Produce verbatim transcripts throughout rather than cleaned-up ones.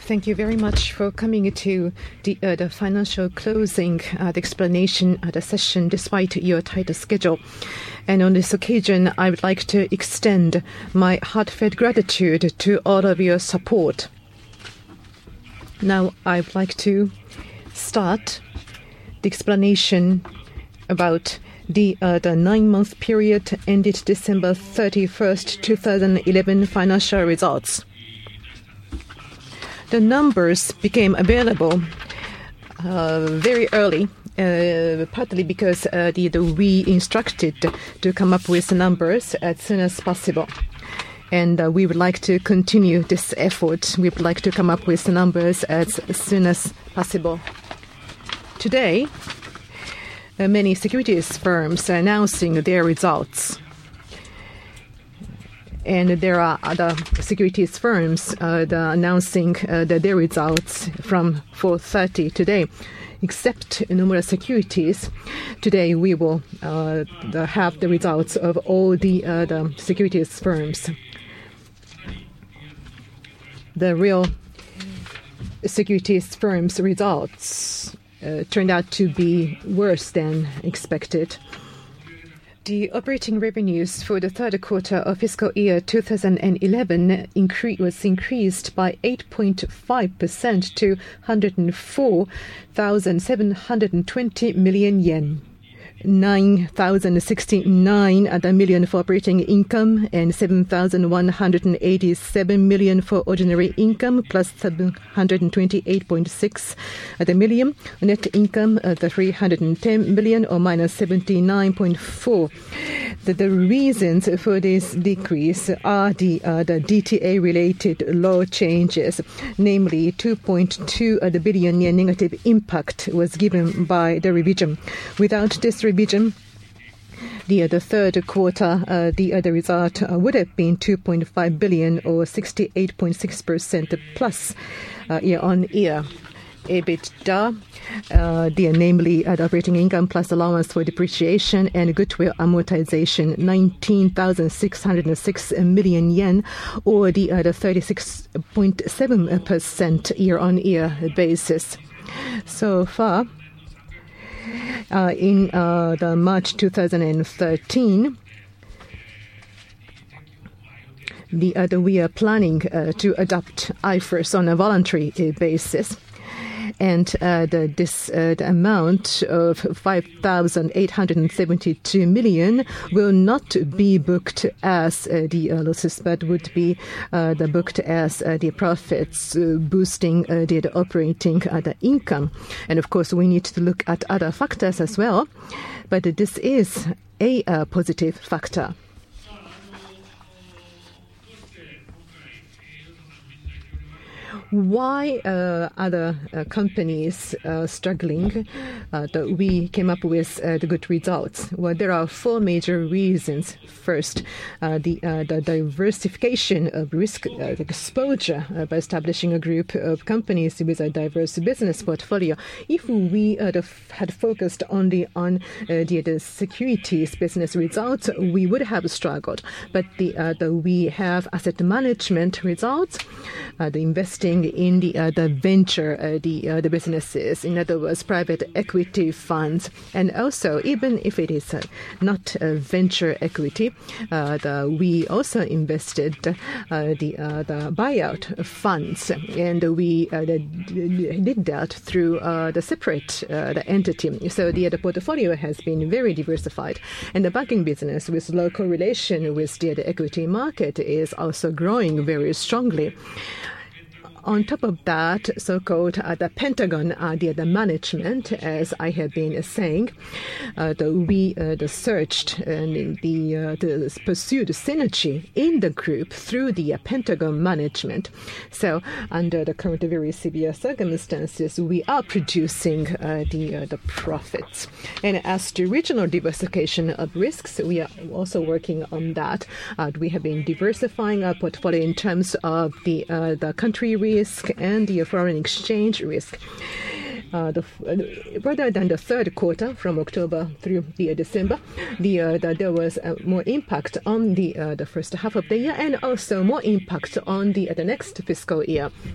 Thank you very much for coming to the, uh, the financial closing, uh, the explanation, uh, the session, despite your tight schedule. And on this occasion, I would like to extend my heartfelt gratitude to all of your support. Now, I would like to start the explanation about the, uh, the nine-month period ended December thirty-first, two thousand eleven financial results. The numbers became available uh, very early, uh, partly because uh, the, the, we instructed to come up with the numbers as soon as possible. And uh, we would like to continue this effort. We would like to come up with the numbers as soon as possible. Today, uh, many securities firms are announcing their results. And there are other securities firms uh, announcing uh, the, their results from four thirty today. Except Nomura Securities, today we will uh, the, have the results of all the, uh, the securities firms. The real securities firms' results uh, turned out to be worse than expected. The operating revenues for the third quarter of fiscal year two thousand eleven incre- was increased by eight point five percent to one hundred four thousand seven hundred twenty million yen. nine thousand sixty-nine million for operating income and seven thousand one hundred eighty-seven million for ordinary income, plus seven hundred twenty-eight point six million. Net income, uh, the three hundred ten million or minus seventy-nine point four. The, the reasons for this decrease are the, uh, the D T A-related law changes, namely two point two billion yen negative impact was given by the revision. Without this revision, Revision. The, uh, the third quarter, uh, the other result uh, would have been two point five billion or sixty-eight point six percent plus uh, year on year. EBITDA, uh, the, namely uh, the operating income plus allowance for depreciation and goodwill amortization, nineteen thousand six hundred six million yen, or the, uh, the thirty-six point seven percent year on year basis. So far, Uh, in uh, the March two thousand thirteen, the, uh, the, we are planning uh, to adopt I F R S on a voluntary uh, basis. And uh, the, this uh, the amount of five thousand eight hundred seventy-two million will not be booked as uh, the uh, losses, but would be uh, the booked as uh, the profits, uh, boosting uh, the, the operating uh, the income. And of course, we need to look at other factors as well. But this is a uh, positive factor. Why uh, other uh, companies uh, struggling, uh, that we came up with uh, the good results? Well, there are four major reasons. First, uh, the, uh, the diversification of risk uh, exposure uh, by establishing a group of companies with a diverse business portfolio. If we uh, had focused only on uh, the, the securities business results, we would have struggled. But the, uh, the, we have asset management results, uh, the investing in the uh, the venture uh, the uh, the businesses, in other words, private equity funds, and also even if it is uh, not uh, venture equity, uh, the, we also invested uh, the uh, the buyout funds, and we uh, did that through uh, the separate uh, the entity. So the, the portfolio has been very diversified, and the banking business with low correlation with the, the equity market is also growing very strongly. On top of that, so-called uh, the Pentagon, uh, the, the management, as I have been saying, uh, the, we uh, the searched and the, uh, the pursued synergy in the group through the uh, Pentagon management. So, under the current very severe circumstances, we are producing uh, the uh, the profits. And as to regional diversification of risks, we are also working on that. Uh, we have been diversifying our portfolio in terms of the uh, the country risk risk and the foreign exchange risk. Uh, the, uh, rather than the third quarter from October through the uh, December, the, uh, the there was uh, more impact on the uh, the first half of the year, and also more impact on the uh, the next fiscal year.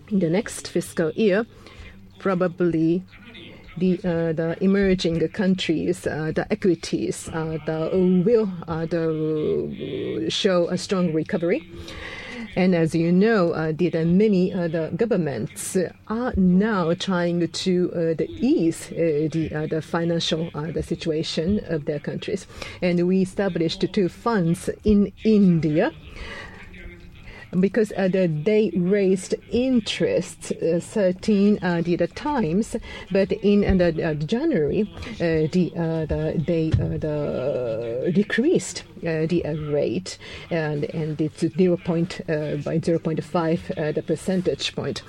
in the next fiscal year, probably the uh, the emerging countries, uh, the equities, uh, the will uh, the show a strong recovery. And as you know, uh, the, the many uh, the governments are now trying to uh, the ease uh, the uh, the financial uh, the situation of their countries, and we established two funds in India. Because uh, the, they raised interest uh, thirteen uh, the, the times, but in uh, the, uh, January uh, the, uh, the they uh, the decreased uh, the uh, rate, and and it's zero point uh, by zero point five uh, the percentage point.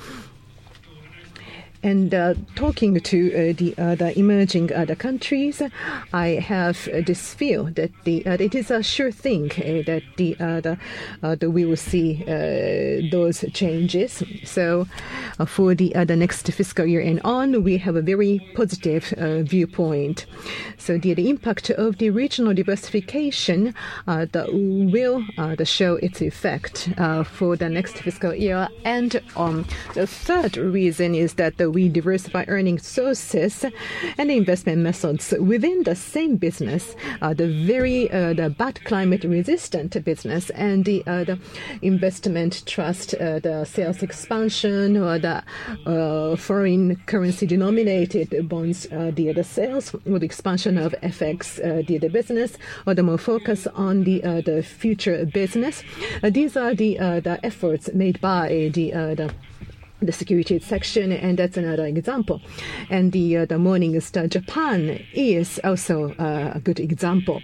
And uh, talking to uh, the uh, the emerging other countries, I have uh, this feel that the uh, it is a sure thing uh, that the uh, the, uh, the we will see uh, those changes. So uh, for the uh, the next fiscal year and on, we have a very positive uh, viewpoint. So the, the impact of the regional diversification uh, that will uh, the show its effect uh, for the next fiscal year and on. The third reason is that the we diversify earning sources and investment methods within the same business, uh, the very uh, the bad climate resistant business and the, uh, the investment trust, uh, the sales expansion or the uh, foreign currency denominated bonds, uh, the other sales or the expansion of F X, uh, the other business, or the more focus on the uh, the future business. Uh, these are the uh, the efforts made by the uh, the the securities section, and that's another example. And the uh, the Morningstar Japan is also uh, a good example.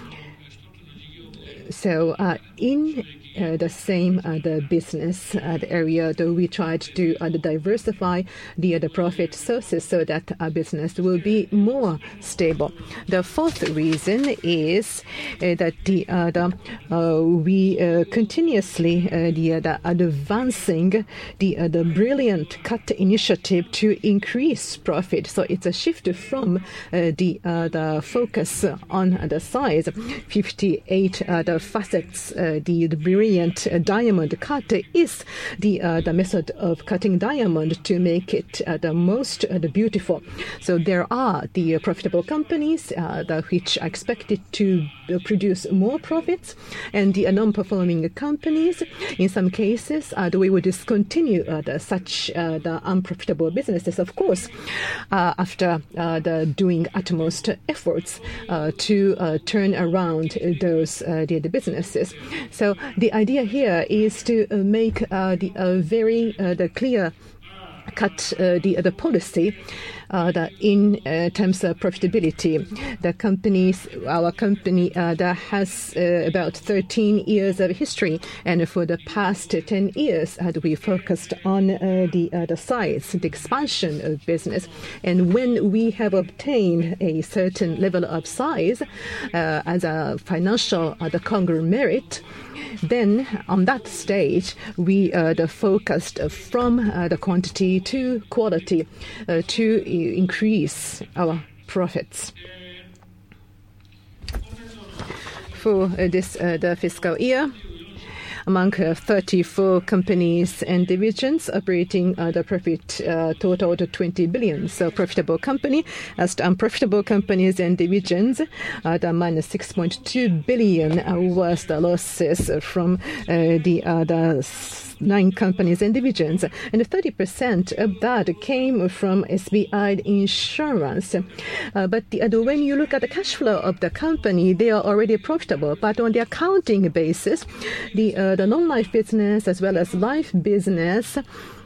So uh, in uh, the same uh, the business uh, the area, though we tried to uh, diversify the uh, the profit sources so that our business will be more stable. The fourth reason is uh, that the uh, the uh, we uh, continuously uh, the, uh, the advancing the uh, the brilliant cut initiative to increase profit. So it's a shift from uh, the uh, the focus on the size, fifty-eight uh, the facets, uh, the, the brilliant uh, diamond cut is the uh, the method of cutting diamond to make it uh, the most uh, the beautiful. So there are the uh, profitable companies uh, the, which are expected to uh, produce more profits, and the uh, non-performing companies, in some cases, uh, we will discontinue uh, the, such uh, the unprofitable businesses, of course, uh, after uh, the doing utmost efforts uh, to uh, turn around those uh, the, the businesses. So the idea here is to uh, make uh, the uh, very uh, the clear cut uh, the the policy uh, the, in uh, terms of profitability. The companies, our company, uh, that has uh, about thirteen years of history, and for the past ten years, uh, we focused on uh, the uh, the size, the expansion of business. And when we have obtained a certain level of size uh, as a financial uh, the conglomerate, then on that stage, we uh, the focused from uh, the quantity to quality uh, to increase our profits. For uh, this uh, the fiscal year, among uh, thirty-four companies and divisions operating uh, the profit uh, total to twenty billion. So profitable company, as the unprofitable companies and divisions, uh, the minus six point two billion uh, was the losses from uh, the uh, the nine companies and divisions, and thirty percent of that came from S B I Insurance. Uh, but the, uh, when you look at the cash flow of the company, they are already profitable. But on the accounting basis, the uh, the non-life business as well as life business,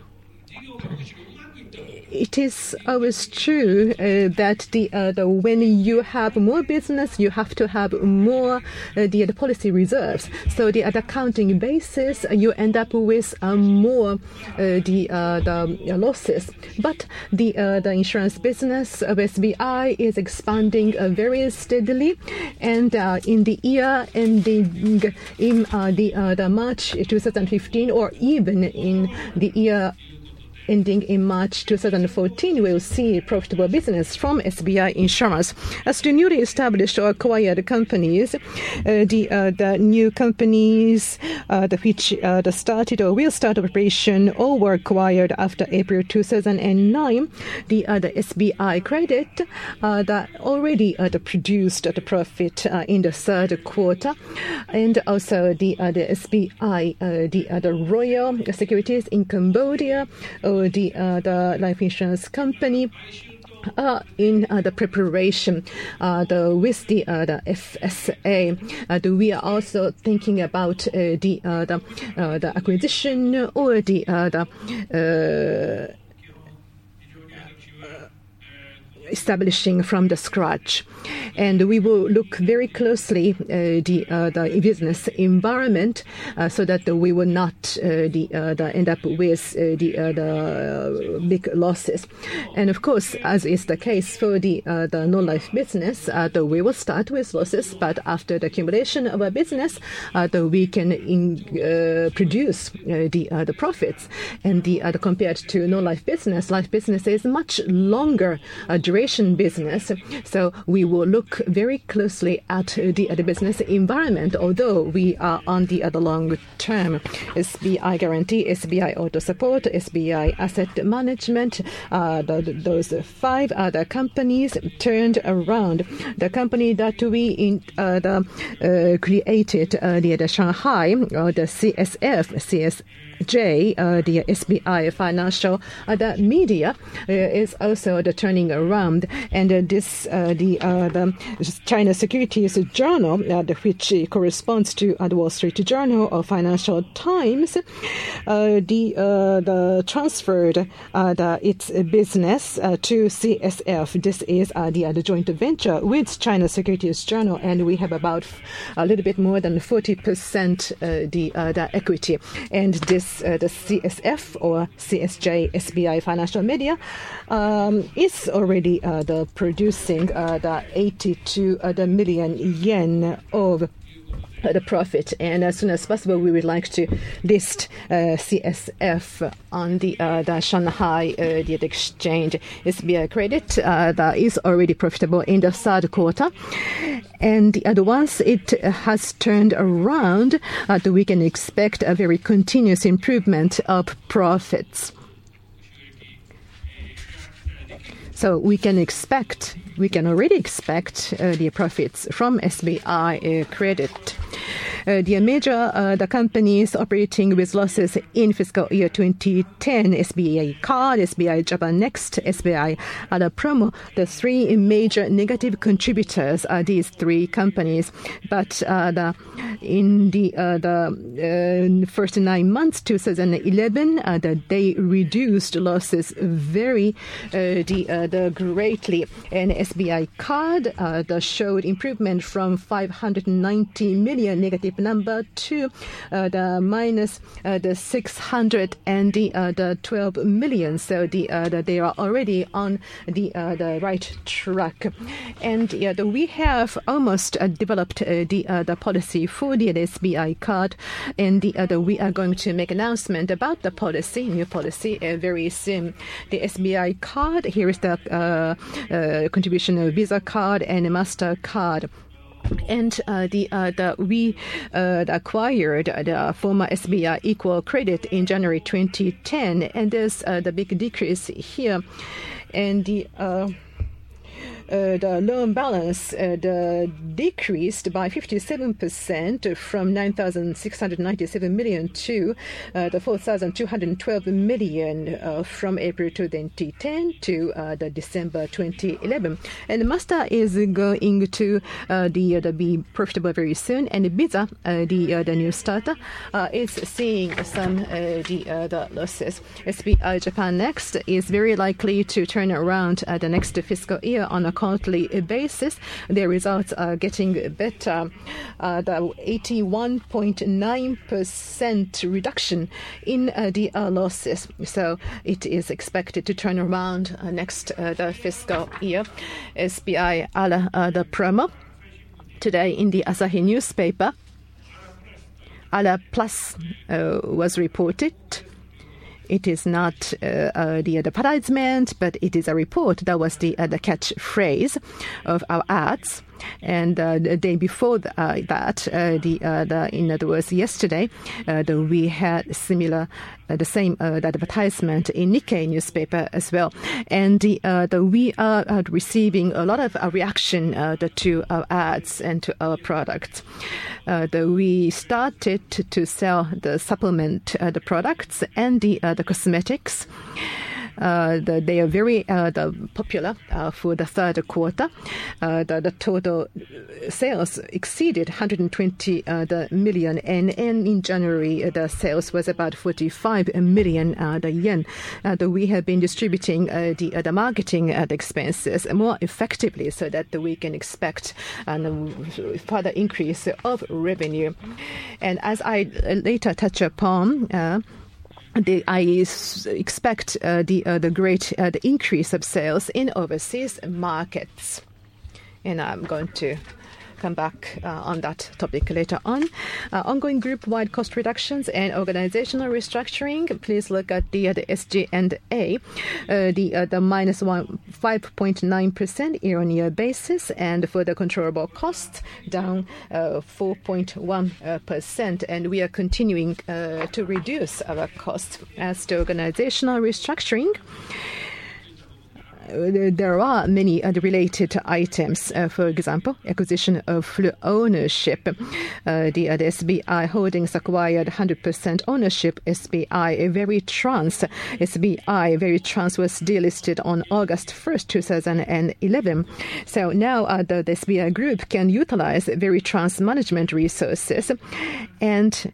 it is always true uh, that the, uh, the when you have more business, you have to have more uh, the, the policy reserves. So the, uh, the accounting basis, uh, you end up with uh, more uh, the uh, the losses. But the uh, the insurance business of S B I is expanding uh, very steadily, and uh, in the year ending in uh, the uh, the March twenty fifteen, or even in the year ending in March twenty fourteen, we'll see profitable business from S B I Insurance. As to newly established or acquired companies, uh, the uh, the new companies uh, the which uh, the started or will start operation or were acquired after April two thousand nine, the uh, the S B I Credit uh, that already uh, the produced uh, the profit uh, in the third quarter, and also the uh, the S B I uh, the uh, the Royal Securities in Cambodia, or the uh, the life insurance company. Uh, in uh, the preparation uh, the, with the, uh, the F S A, uh, the, we are also thinking about uh, the, uh, the, uh, the acquisition or the, uh, the uh, establishing from the scratch. And we will look very closely uh, the uh, the business environment uh, so that we will not uh, the, uh, the end up with uh, the uh, the big losses. And of course, as is the case for the uh, the non-life business, uh, the, we will start with losses, but after the accumulation of a business, uh, the, we can in, uh, produce uh, the uh, the profits. And the, uh, the compared to non-life business, life business is much longer uh, duration business. So we will look very closely at the, uh, the business environment, although we are on the other long term. S B I Guarantee, S B I Auto Support, S B I Asset Management, uh, the, those five other companies turned around. The company that we in, uh, the, uh, created, uh, the, the Shanghai, or the C S F, C S J, uh, the S B I Financial, uh, the media uh, is also the turning around, and uh, this uh, the uh, the China Securities Journal, uh, the, which corresponds to uh, the Wall Street Journal or Financial Times, uh, the uh, the transferred uh, the, its business uh, to C S F. This is uh, the, uh, the joint venture with China Securities Journal, and we have about a little bit more than forty percent uh, the uh, the equity, and this. Uh, the C S F or C S J S B I Financial Media um, is already uh, the producing uh, the eighty-two uh, the million yen of Uh, the profit, and as soon as possible we would like to list uh, C S F on the, uh, the Shanghai uh, the exchange. S B I Credit uh, that is already profitable in the third quarter, and the other ones it has turned around, uh, we can expect a very continuous improvement of profits. So we can expect, we can already expect uh, the profits from S B I uh, Credit. Uh, the major uh, the companies operating with losses in fiscal year twenty ten, S B I Card, S B I Japan Next, S B I Ada Promo, the three major negative contributors are these three companies. But uh, the, in the, uh, the uh, first nine months, twenty eleven, uh, the, they reduced losses very uh, the, uh, the greatly. And S B I Card uh, the showed improvement from five hundred ninety million negative number to uh, the minus uh, the six hundred and the uh, the twelve million. So the, uh, the they are already on the uh, the right track, and yeah, the, we have almost uh, developed uh, the uh, the policy for the S B I Card, and the other we are going to make announcement about the policy, new policy uh, very soon. The S B I Card, here is the uh, uh, contribution of Visa Card and MasterCard. And uh, the, uh, the we uh, acquired the former S B I Equal Credit in January twenty ten, and there's uh, the big decrease here, and the. Uh, Uh, the loan balance uh, the decreased by fifty-seven percent from nine thousand six hundred ninety-seven million to uh, the four thousand two hundred twelve million uh, from April twenty ten to uh, the December twenty eleven. And Master is going to uh, the, uh, the be profitable very soon, and Visa, uh, the uh, the new starter, uh, is seeing some uh, the uh, the losses. S B I Japan Next is very likely to turn around uh, the next fiscal year on a quarterly basis. Their results are getting better. Uh, the eighty-one point nine percent reduction in uh, the uh, losses. So it is expected to turn around uh, next uh, the fiscal year. S B I Ala uh, the promo today in the Asahi newspaper. Ala Plus uh, was reported. It is not uh, uh, the advertisement, but it is a report. That was the, uh, the catchphrase of our ads. And uh, the day before the, uh, that, uh, the, uh, the in other words, yesterday, uh, the, we had similar, uh, the same uh, the advertisement in Nikkei newspaper as well. And the, uh, the we are uh, receiving a lot of uh, reaction uh, the, to our ads and to our products. Uh, the, we started to, to sell the supplement, uh, the products and the uh, the cosmetics. Uh, the, they are very uh, the popular uh, for the third quarter. Uh, the, the total sales exceeded one hundred twenty uh, the million, and, and in January uh, the sales was about forty-five million uh, the yen. Uh, the, we have been distributing uh, the uh, the marketing uh, the expenses more effectively so that we can expect a uh, further increase of revenue. And as I later touch upon. Uh, The, I expect uh, the uh, the great uh, the increase of sales in overseas markets, and I'm going to come back uh, on that topic later on. Uh, ongoing group-wide cost reductions and organizational restructuring. Please look at the, uh, the S G and A, uh, the uh, the minus one five point nine percent year-on-year basis, and for the controllable costs down uh, four point one percent. And we are continuing uh, to reduce our costs. As to organizational restructuring, there are many uh, related items. Uh, for example, acquisition of full ownership. Uh, the, uh, the S B I Holdings acquired one hundred percent ownership. S B I Veritrans. S B I Veritrans was delisted on August first, two thousand eleven. So now uh, the, the S B I Group can utilize Veritrans management resources, and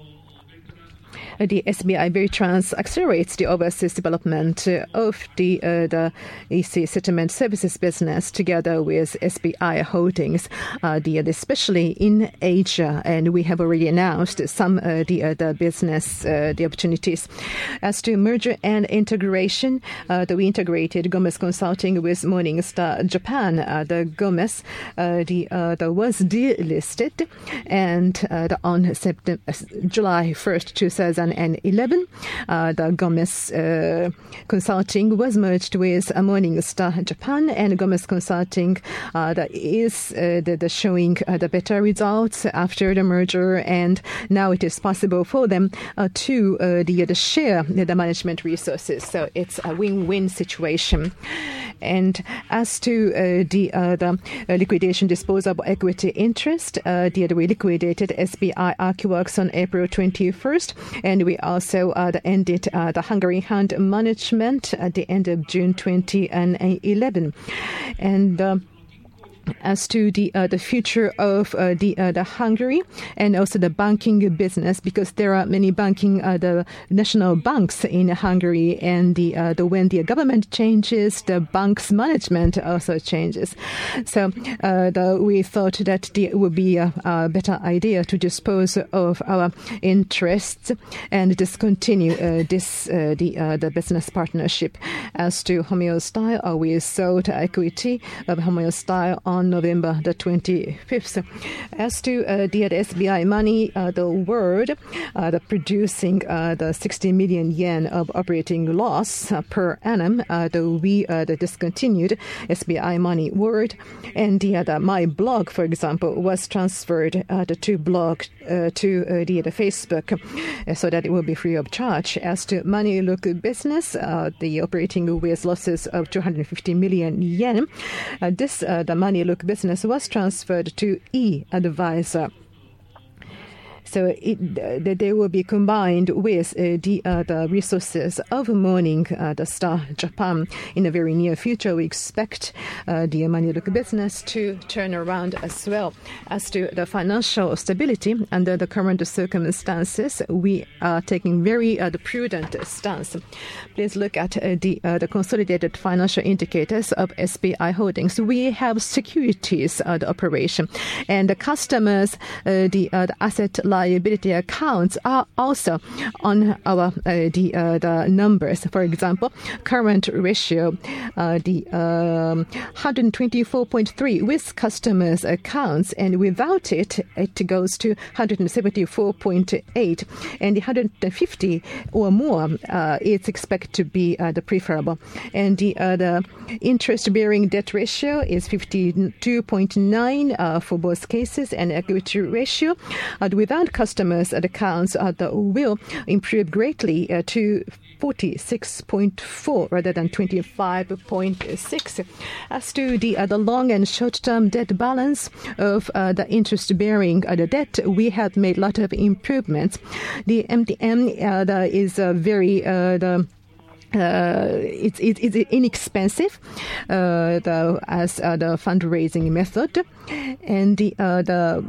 the S B I Veritrans accelerates the overseas development of the uh, the E C settlement services business together with S B I Holdings, uh, the, especially in Asia, and we have already announced some uh, the uh, the business uh, the opportunities. As to merger and integration, uh, the, we integrated Gomez Consulting with Morningstar Japan. Uh, the Gomez uh, the uh, the was delisted, and uh, the, on September, July first, two thousand eleven, uh, the Gomez uh, Consulting was merged with uh, Morningstar Japan, and Gomez Consulting uh, that is uh, the, the showing uh, the better results after the merger, and now it is possible for them uh, to uh, the, the share the management resources. So it's a win-win situation. And as to uh, the, uh, the uh, liquidation disposable equity interest, uh, the, we liquidated S B I ArchiWorks on April twenty-first, and we also uh, the ended uh, the Hungary Hand Management at the end of June twenty eleven. And uh, as to the uh, the future of uh, the uh, the Hungary and also the banking business, because there are many banking uh, the national banks in Hungary, and the uh, the when the government changes, the bank's management also changes. So uh, the, we thought that the, it would be a, a better idea to dispose of our interests and discontinue uh, this uh, the uh, the business partnership. As to Homeostyle, uh, we sold equity of Homeostyle on on November the twenty-fifth. As to uh, the, the S B I Money, uh, the word, uh, the producing uh, the sixty million yen of operating loss uh, per annum, uh, the we uh, the discontinued S B I Money word, and the other my blog, for example, was transferred uh, the to blog uh, to uh, the, the Facebook, uh, so that it will be free of charge. As to Money Look business, uh, the operating with losses of two hundred fifty million yen, uh, this uh, the Money Look business was transferred to eAdvisor. So it, uh, they will be combined with uh, the, uh, the resources of Morningstar uh, Japan. In the very near future, we expect uh, the Money Look business to turn around as well. As to the financial stability, under the current circumstances, we are taking very uh, the prudent stance. Please look at uh, the, uh, the consolidated financial indicators of S B I Holdings. We have securities uh, the operation, and the customers, uh, the, uh, the asset liability accounts are also on our uh, the, uh, the numbers. For example, current ratio, uh, the um, one hundred twenty-four point three with customers' accounts, and without it, it goes to one hundred seventy-four point eight, and the one hundred fifty or more uh, is expected to be uh, the preferable. And the, uh, the interest-bearing debt ratio is fifty-two point nine uh, for both cases, and equity ratio uh, without customers' accounts uh, the will improve greatly uh, to forty-six point four rather than twenty-five point six. As to the, uh, the long and short-term debt balance of uh, the interest-bearing uh, the debt, we have made a lot of improvements. The M T M uh, the, is uh, very uh, the Uh, it's, it, it's inexpensive uh, the, as uh, the fundraising method, and the uh, the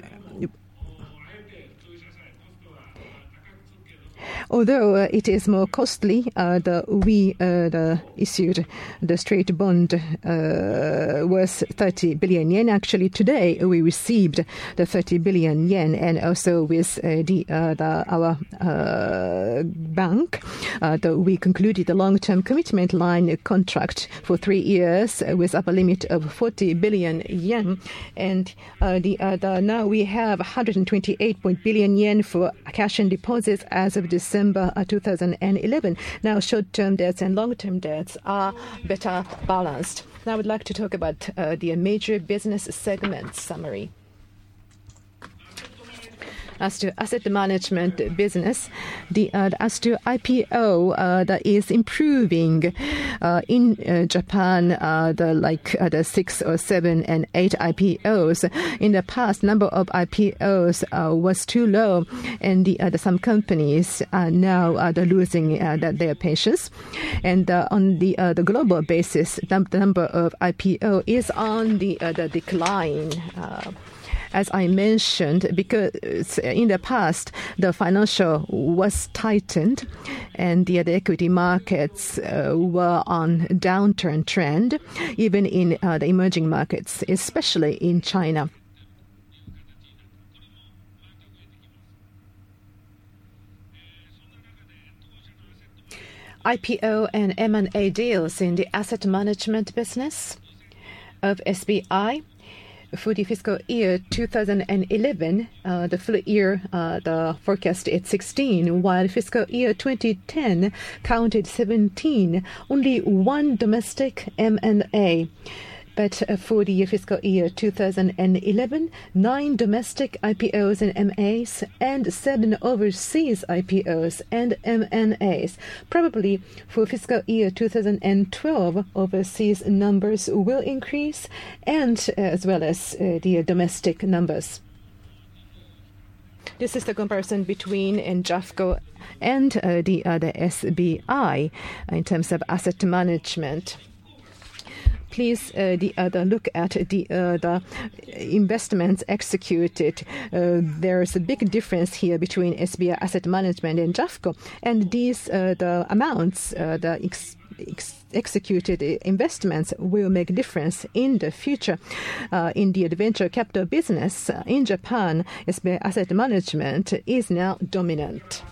although uh, it is more costly, uh, the, we uh, the issued the straight bond uh, worth thirty billion yen. Actually, today we received the thirty billion yen, and also with uh, the, uh, the our uh, bank, uh, the, we concluded a long-term commitment line contract for three years with upper limit of forty billion yen, and uh, the, uh, the now we have one hundred twenty-eight billion yen for cash and deposits as of December two thousand eleven. Now, short-term debts and long-term debts are better balanced. Now, I would like to talk about uh, the major business segment summary. As to asset management business, the uh, as to I P O uh, that is improving uh, in uh, Japan, uh, the like uh, the six or seven and eight I P Os. In the past, number of I P Os uh, was too low, and the, uh, the some companies are now uh, the losing uh, the, their patience. And uh, on the uh, the global basis, the number of I P O is on the uh, the decline. Uh, As I mentioned, because in the past, the financial was tightened and the, the equity markets uh, were on downturn trend, even in uh, the emerging markets, especially in China. I P O and M and A deals in the asset management business of S B I. For the fiscal year two thousand eleven, uh, the full year uh, the forecast is sixteen, while fiscal year twenty ten counted seventeen. Only one domestic M and A. But uh, for the fiscal year two thousand eleven, nine domestic I P Os and M As and seven overseas I P Os and M and As. Probably for fiscal year two thousand twelve, overseas numbers will increase, and uh, as well as uh, the domestic numbers. This is the comparison between JAFCO and uh, the, uh, the S B I in terms of asset management. Please uh, the other look at the uh, the investments executed. Uh, there's a big difference here between S B I Asset Management and JAFCO, and these uh, the amounts uh, the ex ex executed investments will make a difference in the future. Uh, in the venture capital business uh, in Japan, S B I Asset Management is now dominant.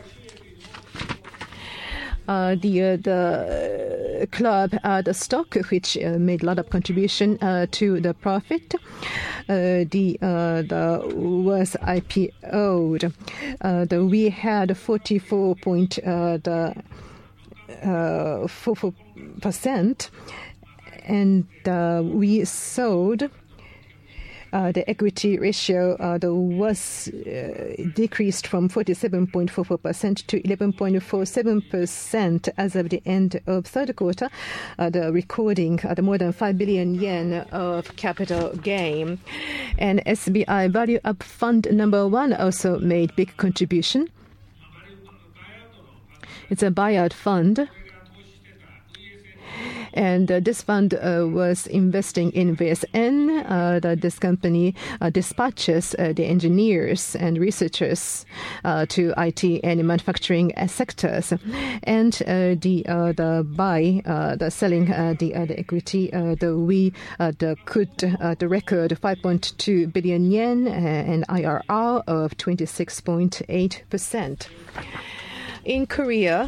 Uh, the uh, the club, uh, the stock, which uh, made a lot of contribution uh, to the profit, uh, the uh, the was I P O'd. Uh, the we had forty-four point uh, the uh, four percent, and uh, we sold. Uh, the equity ratio uh, the was uh, decreased from forty-seven point four four percent to eleven point four seven percent as of the end of third quarter, uh, the recording uh, the more than five billion yen of capital gain. And S B I Value Up Fund number one also made big contribution. It's a buyout fund. And uh, this fund uh, was investing in V S N. Uh, the, this company uh, dispatches uh, the engineers and researchers uh, to I T and manufacturing uh, sectors. And uh, the uh, the buy, uh, the selling uh, the, uh, the equity, uh, the we uh, the could uh, the record five point two billion yen uh, and I R R of twenty-six point eight percent. In Korea,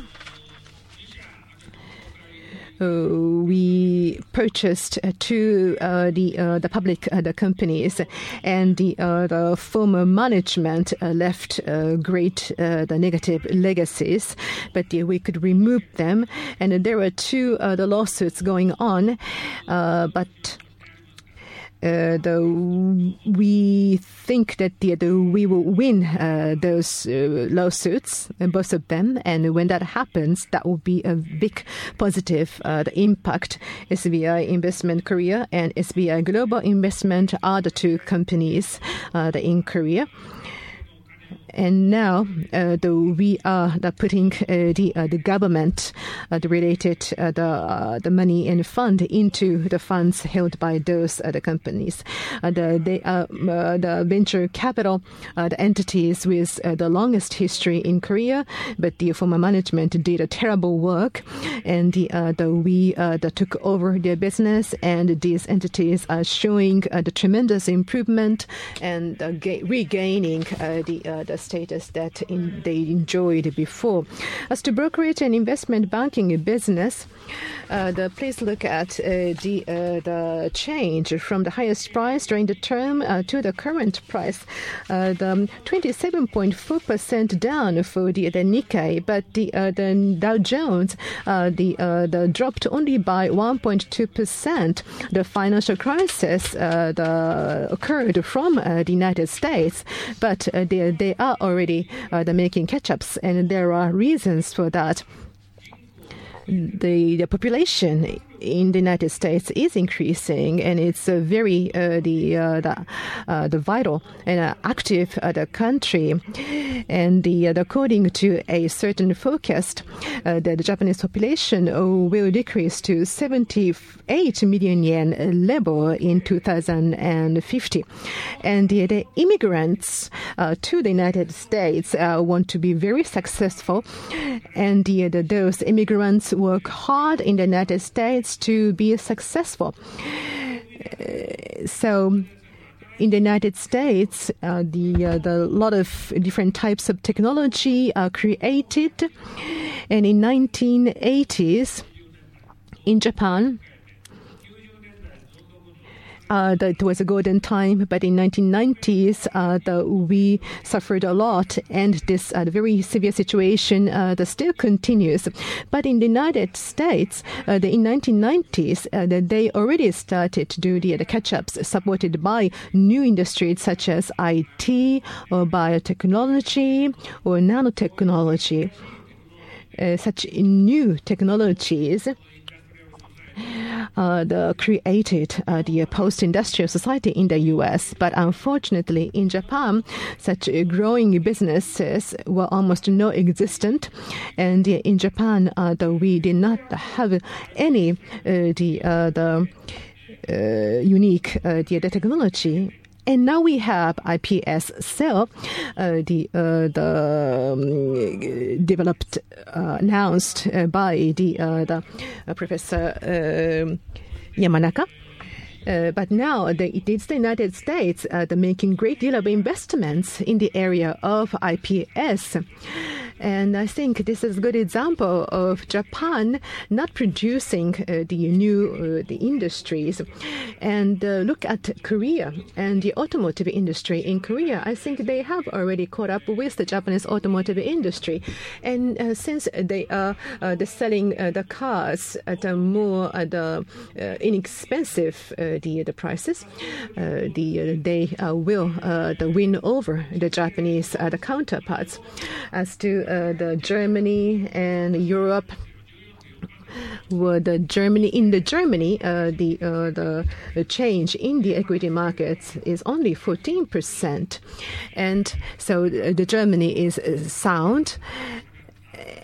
Uh, we purchased uh, two uh, the uh, the public uh, the companies, and the uh, the former management uh, left uh, great uh, the negative legacies, but uh, we could remove them. And uh, there were two uh, the lawsuits going on, uh, but. Uh, the, we think that the, the, we will win uh, those uh, lawsuits, uh, both of them. And when that happens, that will be a big positive uh, the impact. S B I Investment Korea and S B I Global Investment are the two companies uh, the, in Korea. And now, uh, the, we are the putting uh, the uh, the government uh, the related uh, the uh, the money and fund into the funds held by those uh, the companies. Uh, the they are uh, the venture capital uh, the entities with uh, the longest history in Korea, but the former management did a terrible work, and the uh, the we uh, the took over their business, and these entities are showing uh, the tremendous improvement and uh, ga- regaining uh, the uh, the status that in, they enjoyed before. As to brokerage and investment banking business, uh, the, please look at uh, the uh, the change from the highest price during the term uh, to the current price. Uh, the twenty-seven point four percent down for the, the Nikkei, but the uh, the Dow Jones uh, the uh, the dropped only by one point two percent. The financial crisis uh, the occurred from uh, the United States, but uh, they they are already uh, the making catch-ups, and there are reasons for that. The, the population in the United States is increasing, and it's a very uh, the uh, the, uh, the vital and uh, active uh, the country. And the, uh, according to a certain forecast, uh, the, the Japanese population uh, will decrease to seventy-eight million yen level in two thousand fifty. And the, the immigrants uh, to the United States uh, want to be very successful, and the, the, those immigrants work hard in the United States to be successful. Uh, so in the United States, uh, the uh, the lot of different types of technology are created, and in nineteen eighties in Japan, Uh, that was a golden time, but in nineteen nineties, uh, the, we suffered a lot, and this uh, very severe situation uh, the still continues. But in the United States, uh, the, in nineteen nineties, uh, the, they already started to do the, the catch-ups supported by new industries such as I T or biotechnology or nanotechnology. Uh, such new technologies Uh, the created uh, the post-industrial society in the U S, but unfortunately in Japan, such uh, growing businesses were almost non-existent, and uh, in Japan, uh, the, we did not have any uh, the uh, the uh, unique uh, the, the technology. And now we have I P S cell, uh, the uh, the um, developed, uh, announced uh, by the uh, the uh, Professor uh, Yamanaka. Uh, but now the, it is the United States uh, the making great deal of investments in the area of I P S. And I think this is a good example of Japan not producing uh, the new uh, the industries. And uh, look at Korea and the automotive industry in Korea. I think they have already caught up with the Japanese automotive industry. And uh, since they are uh, the selling uh, the cars at a more uh, the uh, inexpensive uh, the the prices, uh, the uh, they uh, will uh, the win over the Japanese uh, the counterparts. As to uh, the Germany and Europe, well, the Germany in the Germany uh, the uh, the the change in the equity markets is only fourteen percent, and so the Germany is sound.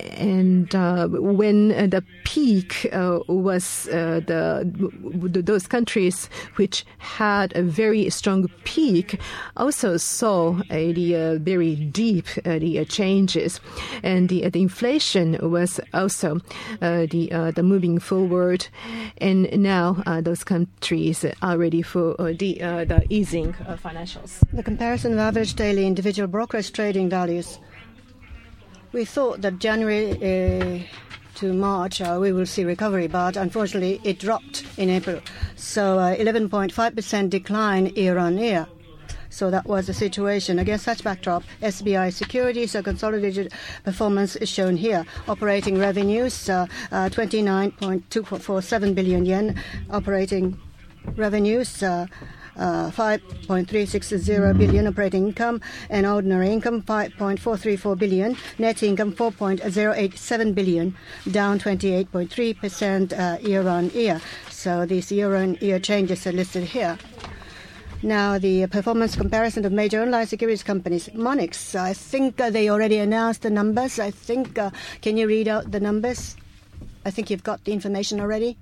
and uh, when uh, the peak uh, was uh, the, the those countries which had a very strong peak also saw uh, the uh, very deep uh, the uh, changes, and the, uh, the inflation was also uh, the uh, the moving forward, and now uh, those countries are ready for uh, the uh, the easing of financials. The comparison of average daily individual brokerage trading values. We thought that January uh, to March uh, we will see recovery, but unfortunately it dropped in April. So uh, eleven point five percent decline year on year. So that was the situation. Against such backdrop, S B I Securities uh, consolidated performance is shown here. Operating revenues, uh, uh, twenty-nine point two four seven billion yen. Operating revenues, uh, Uh, five point three six zero billion operating income, and ordinary income five point four three four billion, net income four point zero eight seven billion, down twenty-eight point three percent uh, year on year. So these year on year changes are listed here. Now the performance comparison of major online securities companies. Monex, I think uh, they already announced the numbers. I think, uh, can you read out the numbers? I think you've got the information already.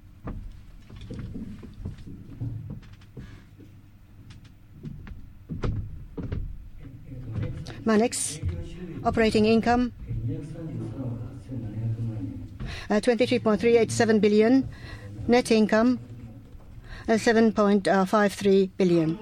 Monex, operating income, uh, twenty-three point three eight seven billion, net income, uh, seven point five three billion.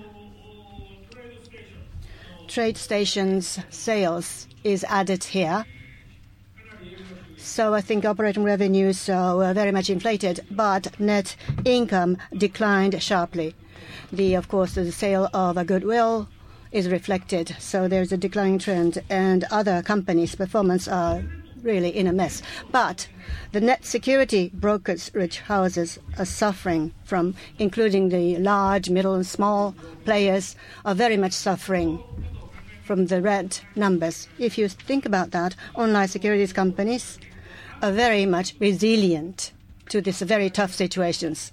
Trade stations sales is added here. So I think operating revenues uh, were very much inflated, but net income declined sharply. The, of course, the sale of a goodwill is reflected, so there's a declining trend, and other companies' performance are really in a mess. But the net security brokerage houses are suffering from, including the large, middle, and small players, are very much suffering from the red numbers. If you think about that, online securities companies are very much resilient to these very tough situations,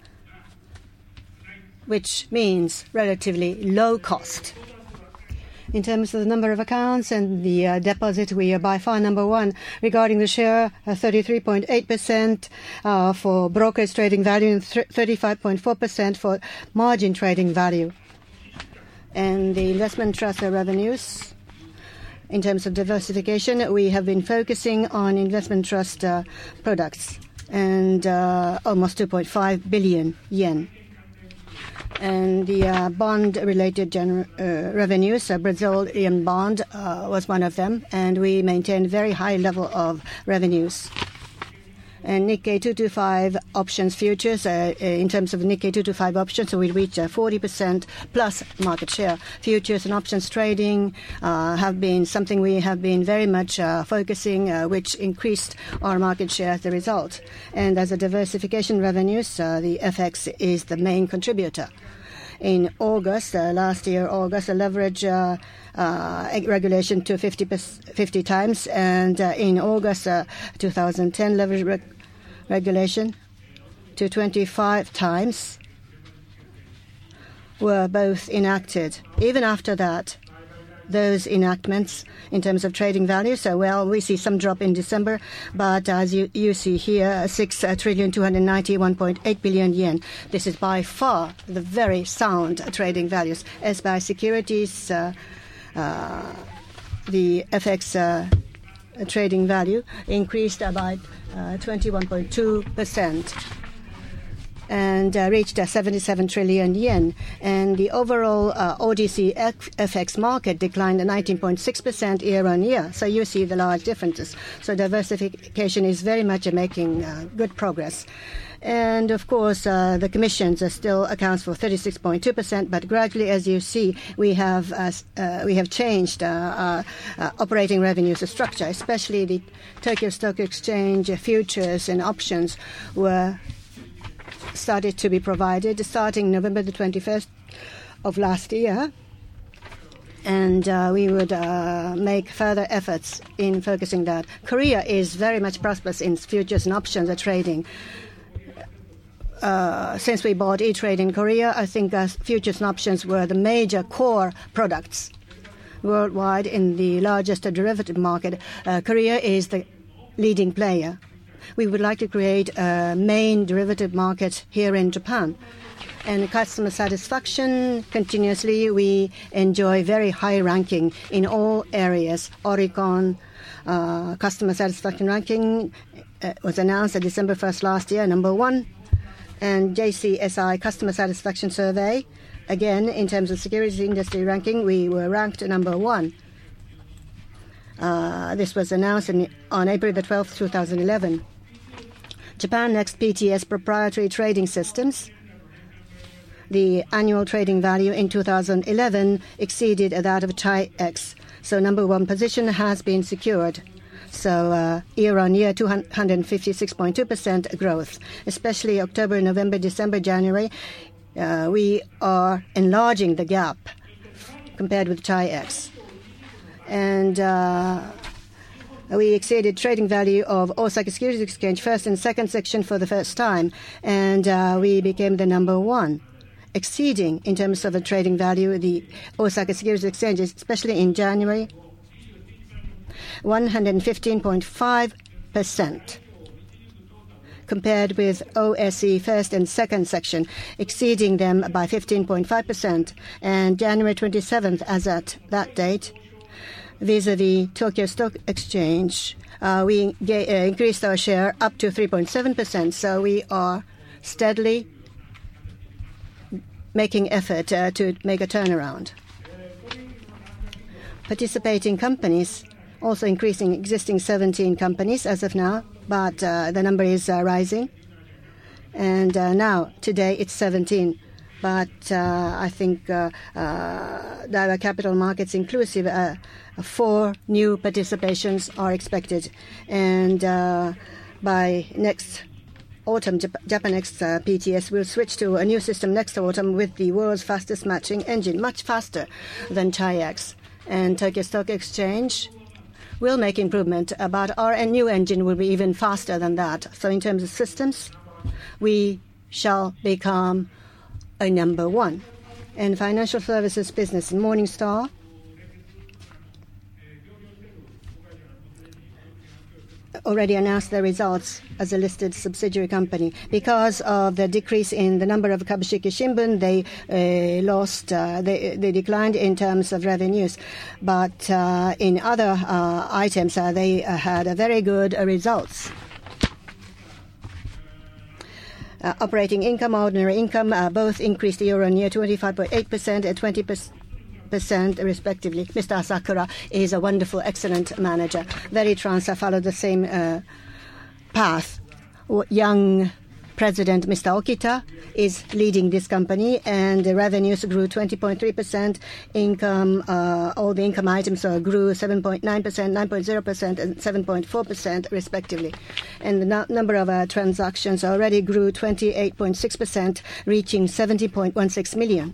which means relatively low cost. In terms of the number of accounts and the uh, deposit, we are by far number one. Regarding the share, uh, thirty-three point eight percent uh, for brokerage trading value and thirty-five point four percent for margin trading value. And the investment trust revenues, in terms of diversification, we have been focusing on investment trust uh, products, and uh, almost two point five billion yen. And the uh, bond-related gener- uh, revenues, uh, Brazilian bond uh, was one of them, and we maintained very high level of revenues. And Nikkei two twenty-five options futures, uh, in terms of Nikkei two twenty-five options, so we reached a forty percent plus market share. Futures and options trading uh, have been something we have been very much uh, focusing, uh, which increased our market share as a result. And as a diversification revenues, uh, the F X is the main contributor. In August, uh, last year, August, a leverage uh, uh, regulation to fifty, fifty times, and uh, in August uh, two thousand ten, leverage reg- regulation to twenty-five times were both enacted. Even after that, those enactments in terms of trading value. So, well, we see some drop in December, but as you, you see here, six trillion two hundred ninety-one point eight billion yen. This is by far the very sound trading values. S B I Securities, uh, uh, the F X uh, trading value increased by uh, twenty-one point two percent. And uh, reached uh, seventy-seven trillion yen. And the overall uh, O D C F X market declined nineteen point six percent year on year. So you see the large differences. So diversification is very much uh, making uh, good progress. And of course, uh, the commissions uh, still accounts for thirty-six point two percent. But gradually, as you see, we have uh, uh, we have changed uh, uh, uh, operating revenues structure, especially the Tokyo Stock Exchange uh, futures and options were started to be provided starting November the twenty-first of last year. And uh, we would uh, make further efforts in focusing that. Korea is very much prosperous in futures and options trading. Uh, since we bought E-Trade in Korea, I think uh, futures and options were the major core products worldwide in the largest derivative market. Uh, Korea is the leading player. We would like to create a main derivative market here in Japan. And customer satisfaction, continuously, we enjoy very high ranking in all areas. Oricon uh, customer satisfaction ranking uh, was announced on December first last year, number one. And J C S I customer satisfaction survey, again, in terms of securities industry ranking, we were ranked number one. Uh, this was announced in, on April the twelfth, two thousand eleven. Japan Next P T S proprietary trading systems. The annual trading value in two thousand eleven exceeded that of Chi-X. So number one position has been secured. So uh, year-on-year, two hundred fifty-six point two percent growth, especially October, November, December, January. Uh, we are enlarging the gap compared with Chi-X. And uh, we exceeded trading value of Osaka Securities Exchange first and second section for the first time. And uh, we became the number one, exceeding in terms of the trading value the Osaka Securities Exchange, especially in January, one hundred fifteen point five percent. Compared with O S E first and second section, exceeding them by fifteen point five percent. And January twenty-seventh, as at that date, vis-a-vis Tokyo Stock Exchange, uh, we ga- uh, increased our share up to three point seven percent. So we are steadily making effort uh, to make a turnaround. Participating companies also increasing, existing seventeen companies as of now, but uh, the number is uh, rising. And uh, now, today, it's seventeen. But uh, I think uh, uh, Daiwa Capital Markets inclusive, uh, four new participations are expected. And uh, by next autumn, Jap- Japanex uh, P T S will switch to a new system next autumn with the world's fastest matching engine, much faster than Chi-X. And Tokyo Stock Exchange will make improvement, uh, but our new engine will be even faster than that. So in terms of systems, we shall become a number one. And financial services business, Morningstar already announced their results as a listed subsidiary company. Because of the decrease in the number of Kabushiki Shimbun, they uh, lost, uh, they, they declined in terms of revenues. But uh, in other uh, items, uh, they uh, had a very good uh, results. Uh, operating income, ordinary income, uh, both increased year-on-year, twenty-five point eight percent and twenty percent respectively. Mister Asakura is a wonderful, excellent manager. Veritrans followed the same uh, path. Young president, Mister Okita, is leading this company, and the revenues grew twenty point three percent. Income, uh, all the income items uh, grew seven point nine percent, nine point zero percent, and seven point four percent respectively. And the no- number of uh, transactions already grew twenty-eight point six percent, reaching seventy point one six million.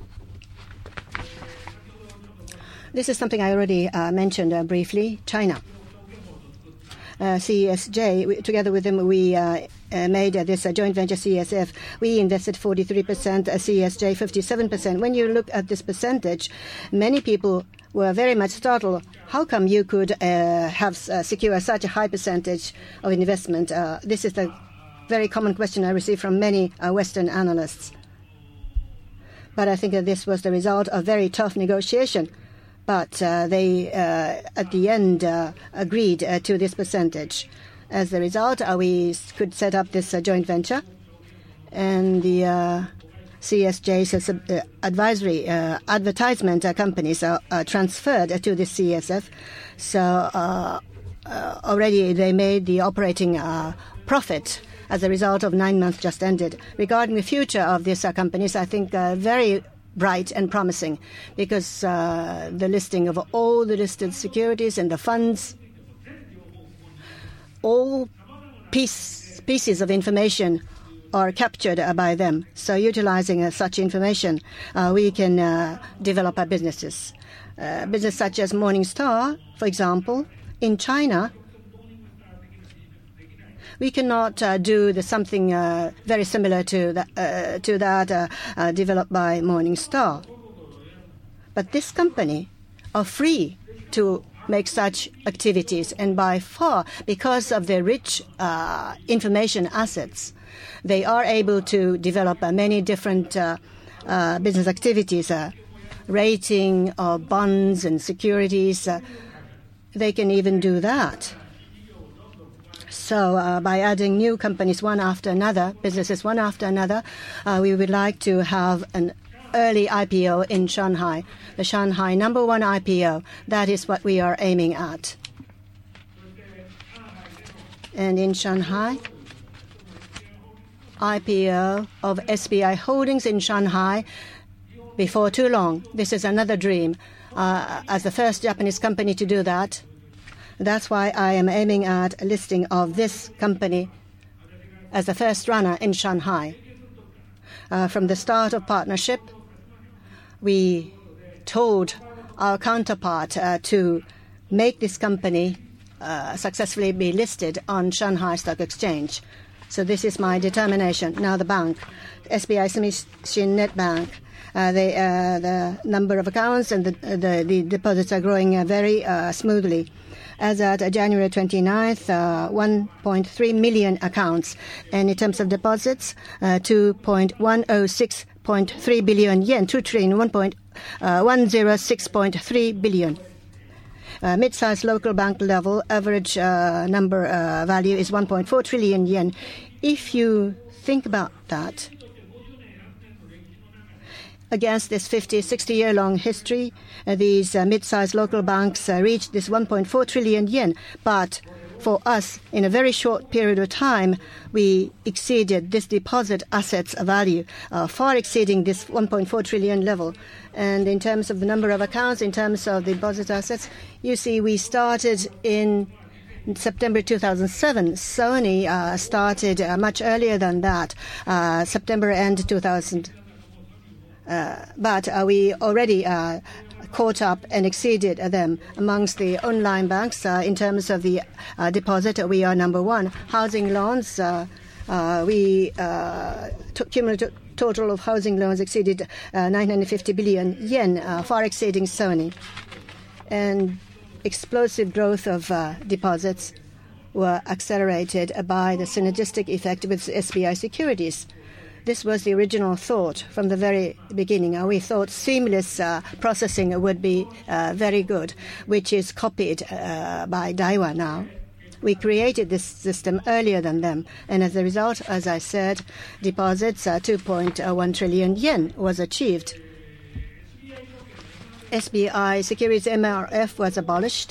This is something I already uh, mentioned uh, briefly. China. Uh, C S J, we, together with them, we uh, uh, made uh, this uh, joint venture C S F. We invested forty-three percent, uh, C S J fifty-seven percent. When you look at this percentage, many people were very much startled. How come you could uh, have uh, secure such a high percentage of investment? Uh, this is the very common question I receive from many uh, Western analysts. But I think that this was the result of very tough negotiation. But uh, they, uh, at the end, uh, agreed uh, to this percentage. As a result, uh, we could set up this uh, joint venture. And the uh, C S J's uh, advisory uh, advertisement uh, companies are uh, transferred uh, to the C S F. So uh, uh, already they made the operating uh, profit as a result of nine months just ended. Regarding the future of these uh, companies, I think uh, very bright and promising, because uh, the listing of all the listed securities and the funds, all piece, pieces of information are captured uh, by them. So utilizing uh, such information, uh, we can uh, develop our businesses. Uh, business such as Morningstar, for example, in China, we cannot uh, do the something uh, very similar to that, uh, to that uh, uh, developed by Morningstar. But this company are free to make such activities. And by far, because of their rich uh, information assets, they are able to develop uh, many different uh, uh, business activities, uh, rating of bonds and securities. Uh, they can even do that. So uh, by adding new companies one after another, businesses one after another, uh, we would like to have an early I P O in Shanghai, the Shanghai number one I P O. That is what we are aiming at. And in Shanghai, I P O of S B I Holdings in Shanghai before too long. This is another dream. Uh, as the first Japanese company to do that, that's why I am aiming at a listing of this company as the first runner in Shanghai. Uh, from the start of partnership, we told our counterpart uh, to make this company uh, successfully be listed on Shanghai Stock Exchange. So this is my determination. Now the bank, S B I Sumishin Net Bank, uh, they, uh, the number of accounts and the, the, the deposits are growing uh, very uh, smoothly. As at January twenty-ninth, uh, one point three million accounts. And in terms of deposits, uh, two point one oh six point three billion yen, two trillion, one point one oh six point three billion. Uh, mid-sized local bank level average uh, number uh, value is one point four trillion yen. If you think about that, against this fifty, sixty-year-long history, uh, these uh, mid-sized local banks uh, reached this one point four trillion yen. But for us, in a very short period of time, we exceeded this deposit assets value, uh, far exceeding this one point four trillion level. And in terms of the number of accounts, in terms of the deposit assets, you see we started in September two thousand seven. Sony uh, started uh, much earlier than that, uh, September end two thousand. Uh, but uh, we already uh, caught up and exceeded them amongst the online banks. Uh, in terms of the uh, deposit, we are number one. Housing loans, uh, uh, we uh, took cumulative total of housing loans exceeded uh, nine hundred fifty billion yen, uh, far exceeding Sony. And explosive growth of uh, deposits were accelerated by the synergistic effect with S B I Securities. This was the original thought from the very beginning. Uh, we thought seamless uh, processing would be uh, very good, which is copied uh, by Daiwa now. We created this system earlier than them, and as a result, as I said, deposits uh, two point one trillion yen was achieved. S B I Securities M R F was abolished,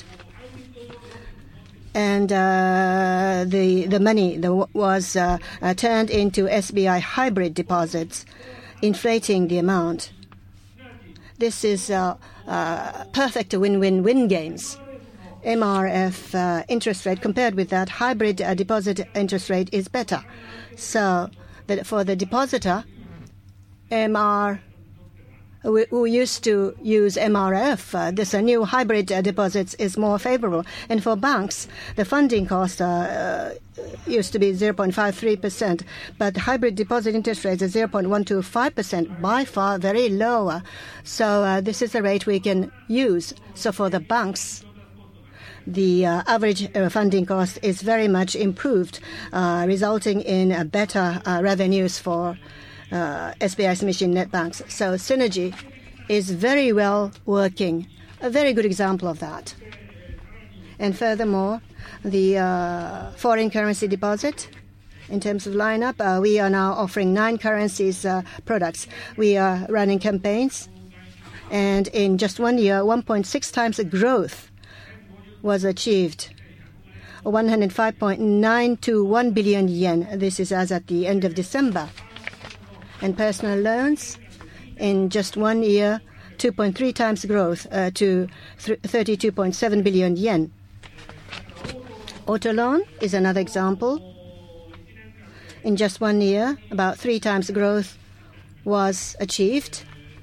and uh, the the money the, was uh, uh, turned into S B I hybrid deposits, inflating the amount. This is uh, uh, perfect win-win-win games. M R F uh, interest rate compared with that hybrid uh, deposit interest rate is better. So that for the depositor, M R we, we used to use M R F. Uh, this uh, new hybrid uh, deposits is more favorable. And for banks, the funding cost uh, uh, used to be zero point five three percent, but hybrid deposit interest rate is zero point one two five percent, by far very lower. So uh, this is the rate we can use. So for the banks, the uh, average uh, funding cost is very much improved, uh, resulting in uh, better uh, revenues for uh, S B I Sumishin Net Banks. So synergy is very well working, a very good example of that. And furthermore, the uh, foreign currency deposit, in terms of lineup, uh, we are now offering nine currencies uh, products. We are running campaigns, and in just one year, one point six times the growth was achieved, one hundred five point nine two one billion yen. This is as at the end of December. And personal loans, in just one year, two point three times growth uh, to thirty-two point seven billion yen. Auto loan is another example. In just one year, about three times growth was achieved.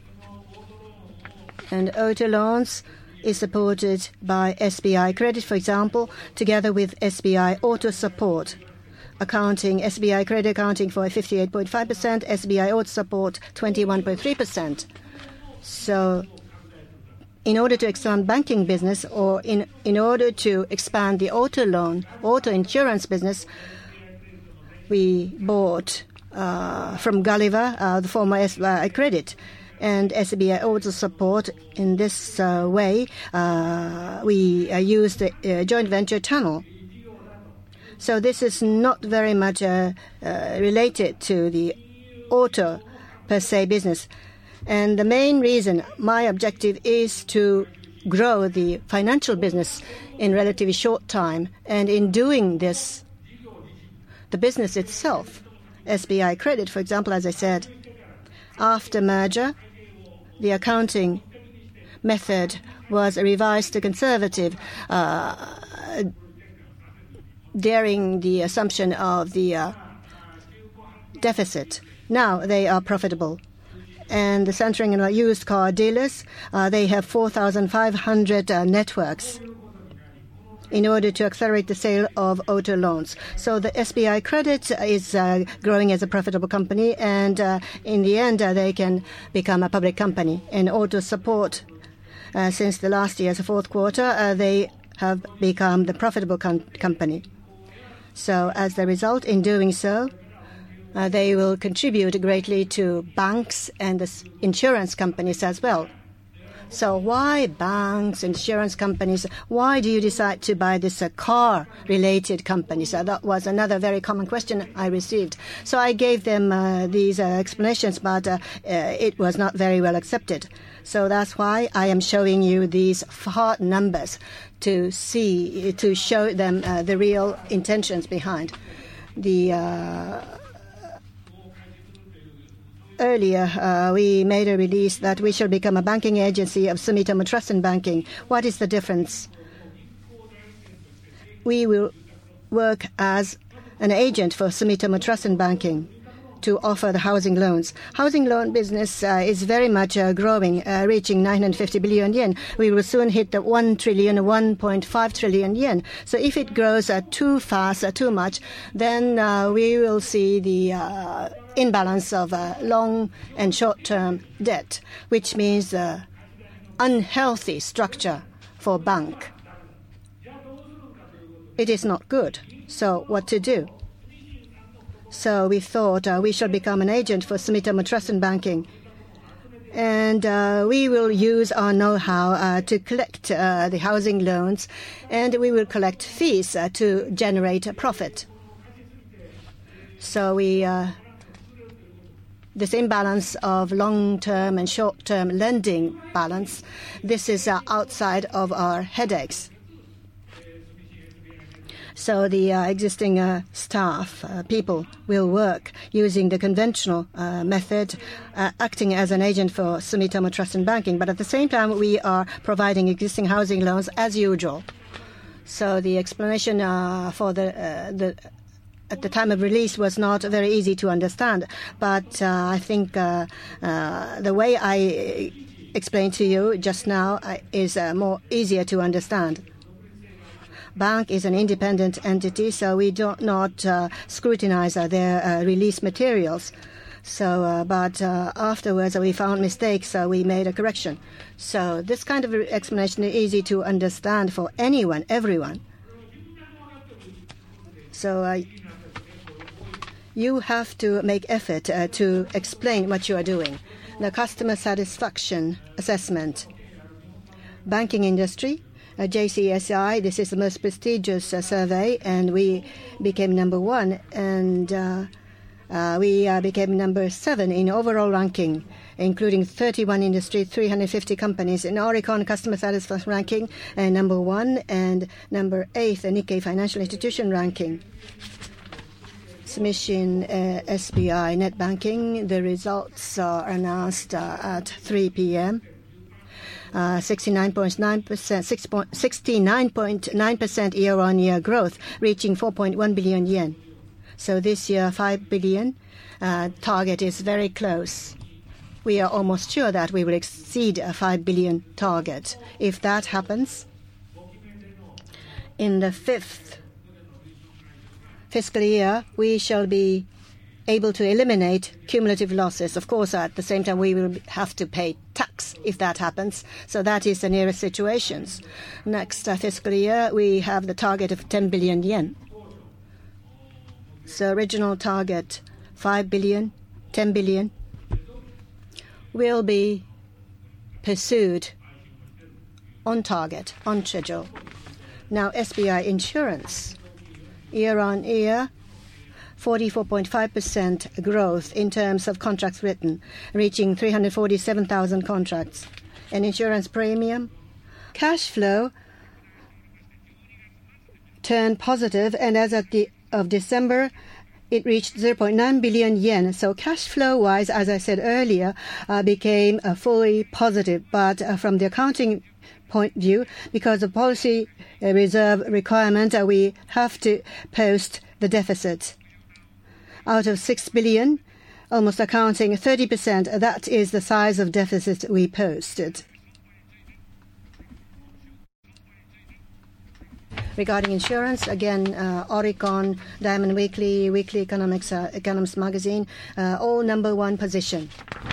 And auto loans is supported by S B I Credit, for example, together with S B I Auto Support. Accounting, S B I Credit accounting for fifty-eight point five percent, S B I Auto Support twenty-one point three percent. So in order to expand banking business or in, in order to expand the auto loan, auto insurance business, we bought uh, from Gulliver, uh, the former S B I Credit. And S B I also support in this uh, way. Uh, we uh, use the uh, joint venture channel. So this is not very much uh, uh, related to the auto per se business. And the main reason, my objective is to grow the financial business in relatively short time. And in doing this, the business itself, S B I Credit, for example, as I said, after merger, the accounting method was revised to conservative, uh, daring the assumption of the uh, deficit. Now they are profitable. And the centering in used car dealers, uh, they have four thousand five hundred uh, networks in order to accelerate the sale of auto loans. So the S B I Credit is uh, growing as a profitable company, and uh, in the end, uh, they can become a public company. And auto support, uh, since the last year's fourth quarter, uh, they have become the profitable com company. So as the result, in doing so, uh, they will contribute greatly to banks and the insurance companies as well. So why banks, insurance companies? Why do you decide to buy this uh, car-related company? So that was another very common question I received. So I gave them uh, these uh, explanations, but uh, uh, it was not very well accepted. So that's why I am showing you these hard numbers to see, to show them uh, the real intentions behind. The uh, Earlier, uh, we made a release that we shall become a banking agency of Sumitomo Trust and Banking. What is the difference? We will work as an agent for Sumitomo Trust and Banking to offer the housing loans. Housing loan business uh, is very much uh, growing, uh, reaching nine hundred fifty billion yen. We will soon hit the one trillion, one point five trillion yen. So if it grows uh, too fast, uh, too much, then uh, we will see the uh, imbalance of uh, long and short-term debt, which means uh, unhealthy structure for bank. It is not good. So what to do? So we thought uh, we shall become an agent for Sumitomo Trust and Banking. And uh, we will use our know-how uh, to collect uh, the housing loans, and we will collect fees uh, to generate a profit. So we... Uh, This imbalance of long-term and short-term lending balance, this is uh, outside of our headaches. So the uh, existing uh, staff, uh, people, will work using the conventional uh, method, uh, acting as an agent for Sumitomo Trust and Banking. But at the same time, we are providing existing housing loans as usual. So the explanation uh, for the uh, the at the time of release was not very easy to understand, but uh, I think uh, uh, the way I explained to you just now uh, is uh, more easier to understand. Bank is an independent entity, so we do not uh, scrutinize uh, their uh, release materials. So, uh, but uh, afterwards uh, we found mistakes, so we made a correction. So this kind of explanation is easy to understand for anyone, everyone. So. Uh, You have to make effort uh, to explain what you are doing. The customer satisfaction assessment. Banking industry, uh, J C S I, this is the most prestigious uh, survey, and we became number one. And uh, uh, we uh, became number seven in overall ranking, including thirty-one industries, three hundred fifty companies. In Oricon customer satisfaction ranking, uh, number one, and number eight, the Nikkei Financial Institution ranking. Submission uh, S B I Net Banking. The results are announced uh, at three p m Uh, sixty-nine point nine percent, sixty-nine point nine percent year-on-year growth, reaching four point one billion yen. So this year, five billion uh, target is very close. We are almost sure that we will exceed a five billion target. If that happens, in the fifth fiscal year, we shall be able to eliminate cumulative losses. Of course, at the same time, we will have to pay tax if that happens. So that is the nearest situations. Next uh, fiscal year, we have the target of ten billion yen. So original target, five billion, ten billion, will be pursued on target, on schedule. Now, S B I Insurance, year on year, forty-four point five percent growth in terms of contracts written, reaching three hundred forty-seven thousand contracts. And insurance premium, cash flow turned positive, and as at the of December, it reached zero point nine billion yen. So cash flow-wise, as I said earlier, uh, became uh, fully positive. But uh, from the accounting point of view, because of policy uh, reserve requirement, uh, we have to post the deficit. Out of six billion, almost accounting thirty percent, that is the size of deficit we posted. Regarding insurance, again, uh, Oricon, Diamond Weekly, Weekly Economics, uh, Economics Magazine, uh, all number one position.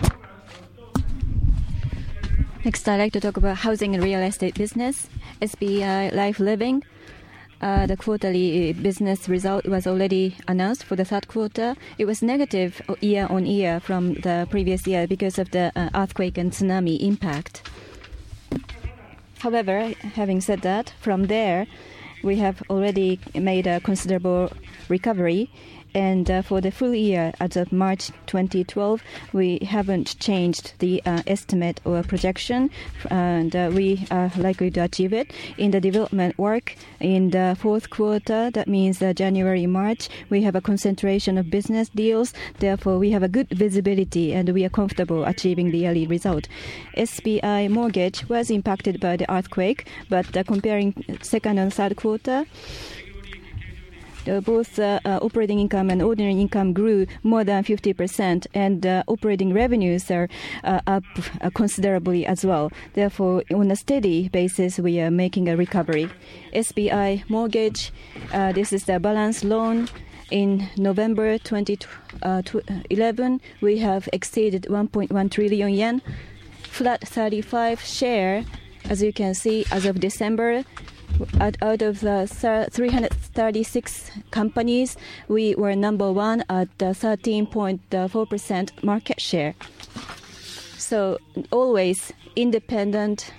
Next, I'd like to talk about housing and real estate business. S B I Life Living. Uh, the quarterly business result was already announced for the third quarter. It was negative year on year from the previous year because of the uh, earthquake and tsunami impact. However, having said that, from there, we have already made a considerable recovery. And uh, for the full year, as of March twenty twelve, we haven't changed the uh, estimate or projection, and uh, we are likely to achieve it. In the development work in the fourth quarter, that means uh, January, March, we have a concentration of business deals. Therefore, we have a good visibility, and we are comfortable achieving the yearly result. S B I Mortgage was impacted by the earthquake, but uh, comparing second and third quarter, Uh, both uh, uh, operating income and ordinary income grew more than fifty percent, and uh, operating revenues are uh, up uh, considerably as well. Therefore, on a steady basis, we are making a recovery. S B I Mortgage, uh, this is the balance loan. In November twenty eleven, we have exceeded one point one trillion yen. Flat thirty-five share, as you can see, as of December, Out, out of the three hundred thirty-six companies, we were number one at thirteen point four percent market share. So always independent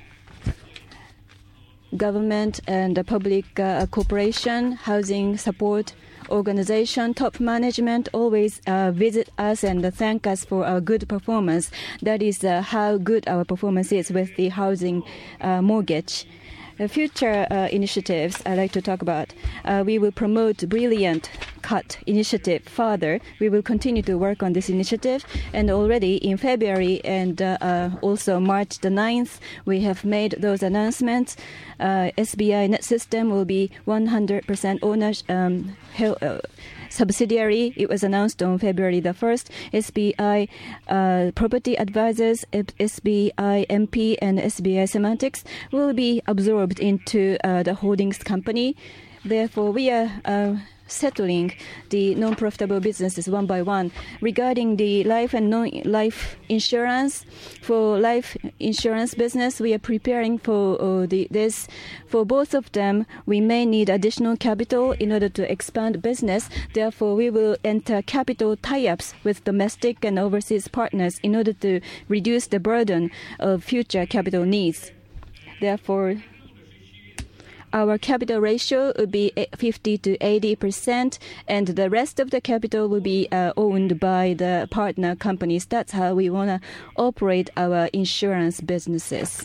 government and the public uh, corporation, housing support organization, top management always uh, visit us and uh, thank us for our good performance. That is uh, how good our performance is with the housing uh, mortgage. The future uh, initiatives I'd like to talk about. Uh, we will promote Brilliant Cut initiative further. We will continue to work on this initiative. And already in February and uh, uh, also March the ninth, we have made those announcements. Uh, S B I Net System will be one hundred percent ownership, um, uh, subsidiary. It was announced on February the first. S B I uh, Property Advisors, S B I M P, and S B I Semantics will be absorbed into uh, the holdings company. Therefore, we are uh, settling the non-profitable businesses one by one. Regarding the life and non-life insurance, for life insurance business, we are preparing for uh, the, this. For both of them, we may need additional capital in order to expand business. Therefore, we will enter capital tie-ups with domestic and overseas partners in order to reduce the burden of future capital needs. Therefore, our capital ratio would be fifty to eighty percent, and the rest of the capital will be uh, owned by the partner companies. That's how we want to operate our insurance businesses.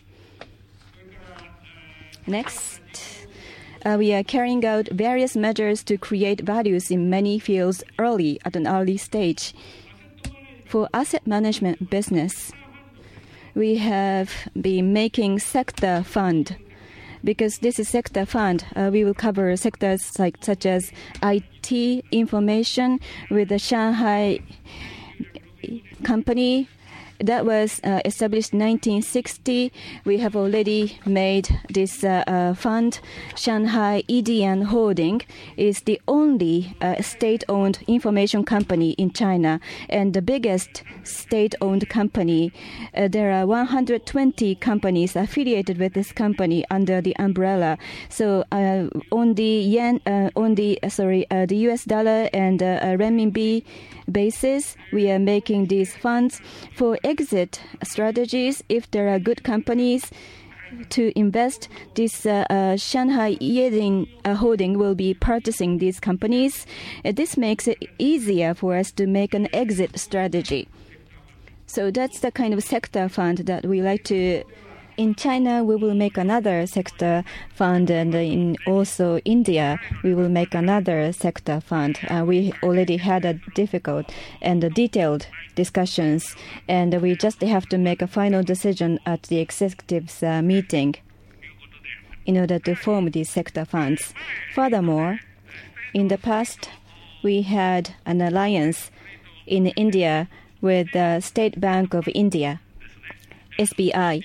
Next, uh, we are carrying out various measures to create values in many fields early, at an early stage. For asset management business, we have been making sector fund. Because this is sector fund, uh, we will cover sectors like such as I T, information with the Shanghai company, That was uh, established in nineteen sixty. We have already made this uh, uh, fund. Shanghai E D N Holding is the only uh, state-owned information company in China and the biggest state-owned company. Uh, there are one hundred twenty companies affiliated with this company under the umbrella. So uh, on the yen, uh, on the uh, sorry, uh, the U S dollar and uh, uh, renminbi basis, we are making these funds for exit strategies. If there are good companies to invest, this uh, uh, Shanghai E D N uh, Holding will be purchasing these companies. Uh, this makes it easier for us to make an exit strategy. So that's the kind of sector fund that we like to. In China, we will make another sector fund, and in also India, we will make another sector fund. Uh, we already had a difficult and a detailed discussions, and we just have to make a final decision at the executives uh, meeting in order to form these sector funds. Furthermore, in the past, we had an alliance in India with the State Bank of India, S B I.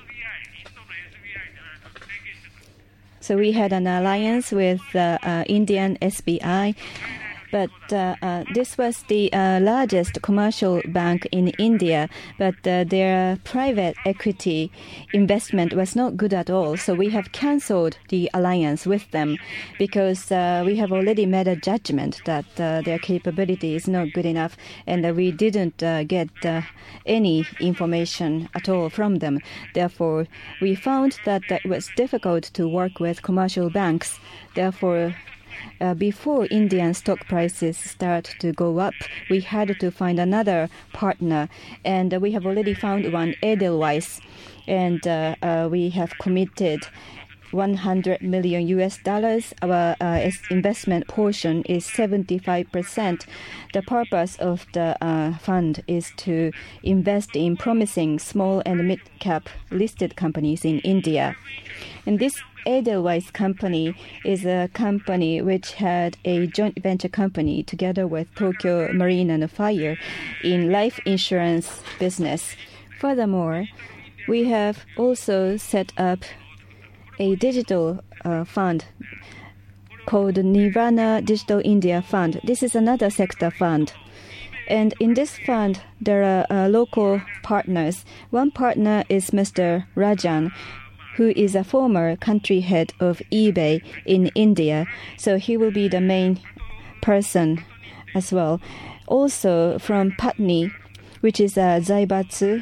So we had an alliance with uh, uh, Indian S B I, but uh, uh, this was the uh, largest commercial bank in India, but uh, their private equity investment was not good at all. So we have cancelled the alliance with them because uh, we have already made a judgment that uh, their capability is not good enough, and uh, we didn't uh, get uh, any information at all from them. Therefore, we found that it was difficult to work with commercial banks. Therefore, Uh, before Indian stock prices start to go up, we had to find another partner, and uh, we have already found one, Edelweiss, and uh, uh, we have committed one hundred million U S dollars. Our uh, investment portion is seventy-five percent. The purpose of the uh, fund is to invest in promising small and mid-cap listed companies in India. And this Edelweiss company is a company which had a joint venture company together with Tokyo Marine and Fire in life insurance business. Furthermore, we have also set up a digital uh, fund called Nirvana Digital India Fund. This is another sector fund. And in this fund, there are uh, local partners. One partner is Mister Rajan, who is a former country head of eBay in India. So he will be the main person as well. Also from Patni, which is a Zaibatsu.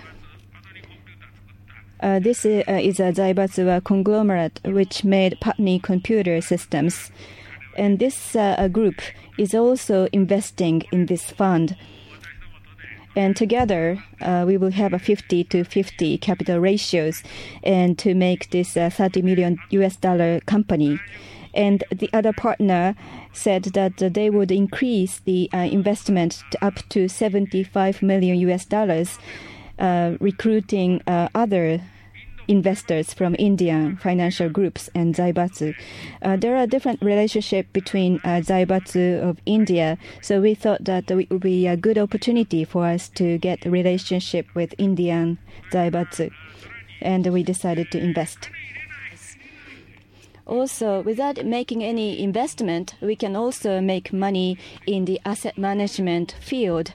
Uh, this is, uh, is a Zaibatsu uh, conglomerate which made Patni computer systems. And this uh, group is also investing in this fund. And together, uh, we will have a fifty to fifty capital ratios and to make this uh, thirty million U S dollar company. And the other partner said that uh, they would increase the uh, investment to up to seventy-five million U S dollars, uh, recruiting uh, other investors from Indian financial groups and Zaibatsu. Uh, there are different relationships between uh, Zaibatsu of India, so we thought that it would be a good opportunity for us to get a relationship with Indian Zaibatsu, and we decided to invest. Also, without making any investment, we can also make money in the asset management field.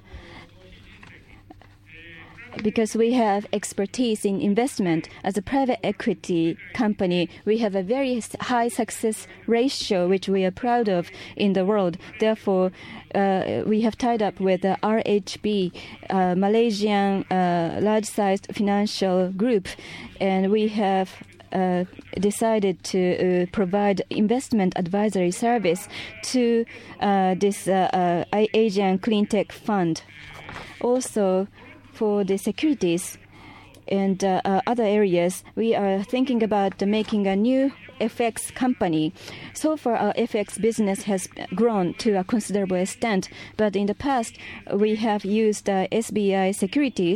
Because we have expertise in investment as a private equity company, we have a very high success ratio, which we are proud of in the world. Therefore, uh, we have tied up with the R H B, uh, Malaysian uh, large-sized financial group, and we have Uh, decided to uh, provide investment advisory service to uh, this uh, uh, Asian Clean Tech Fund. Also, for the securities and uh, uh, other areas, we are thinking about making a new F X company. So far, our F X business has grown to a considerable extent, but in the past, we have used uh, S B I Securities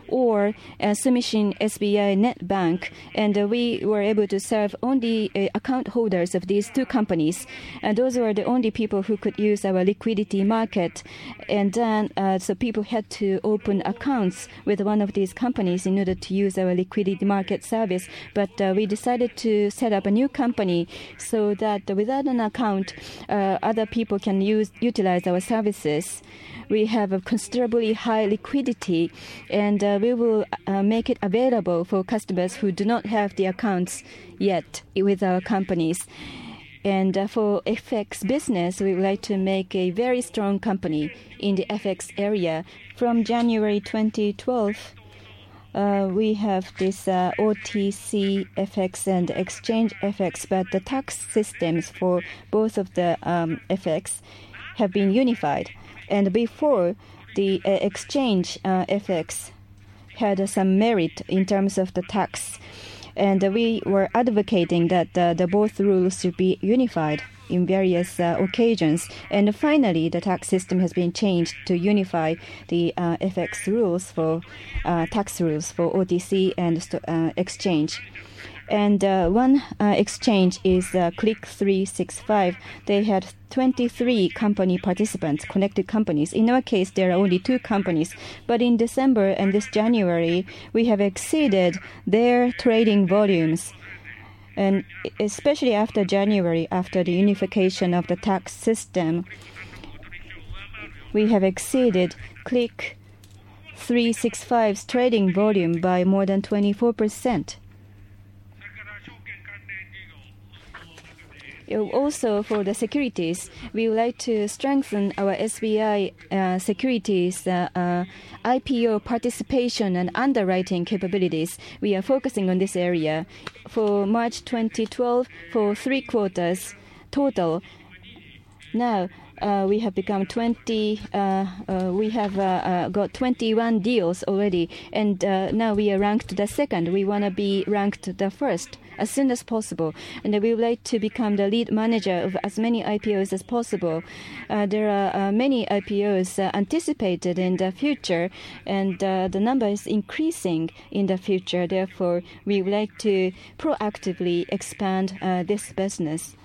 or uh, Sumishin S B I Net Bank, and uh, we were able to serve only uh, account holders of these two companies. And those were the only people who could use our liquidity market. And then, uh, so people had to open accounts with one of these companies in order to use our liquidity market service. But uh, we decided to set up a new company so that without an account, uh, other people can use utilize our services. We have a considerably high liquidity, and uh, we will uh, make it available for customers who do not have the accounts yet with our companies. And uh, for F X business, we would like to make a very strong company in the F X area. From January twenty twelve, uh, we have this uh, O T C F X and exchange F X, but the tax systems for both of the um, F X have been unified. And before, the uh, exchange uh, F X had uh, some merit in terms of the tax. And uh, we were advocating that uh, the both rules should be unified in various uh, occasions. And finally, the tax system has been changed to unify the uh, F X rules for uh, tax rules for O T C and uh, exchange. And uh, one uh, exchange is uh, Click three sixty-five. They had twenty-three company participants, connected companies. In our case, there are only two companies. But in December and this January, we have exceeded their trading volumes. And especially after January, after the unification of the tax system, we have exceeded Click three sixty-five's trading volume by more than twenty-four percent. Also, for the securities, we would like to strengthen our S B I uh, securities uh, uh, I P O participation and underwriting capabilities. We are focusing on this area. For March twenty twelve, for three quarters total, now uh, we have become twenty. Uh, uh, we have uh, uh, got twenty-one deals already, and uh, now we are ranked the second. We want to be ranked the first as soon as possible, and we would like to become the lead manager of as many I P Os as possible. Uh, there are uh, many I P Os uh, anticipated in the future, and uh, the number is increasing in the future. Therefore, we would like to proactively expand uh, this business.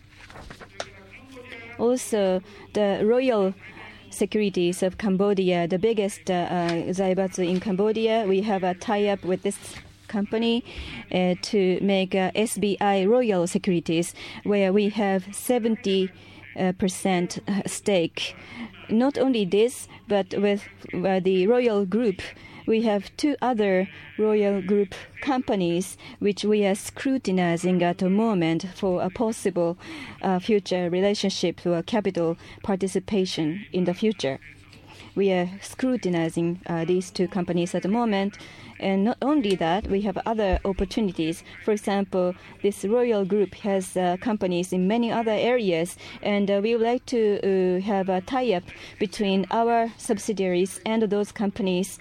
Also, the Royal Securities of Cambodia, the biggest uh, uh, zaibatsu in Cambodia, we have a tie-up with this company uh, to make uh, S B I Royal Securities, where we have seventy percent stake. Not only this, but with uh, the Royal Group, we have two other Royal Group companies which we are scrutinizing at the moment for a possible uh, future relationship or capital participation in the future. We are scrutinizing uh, these two companies at the moment. And not only that, we have other opportunities. For example, this Royal Group has uh, companies in many other areas, and uh, we would like to uh, have a tie-up between our subsidiaries and those companies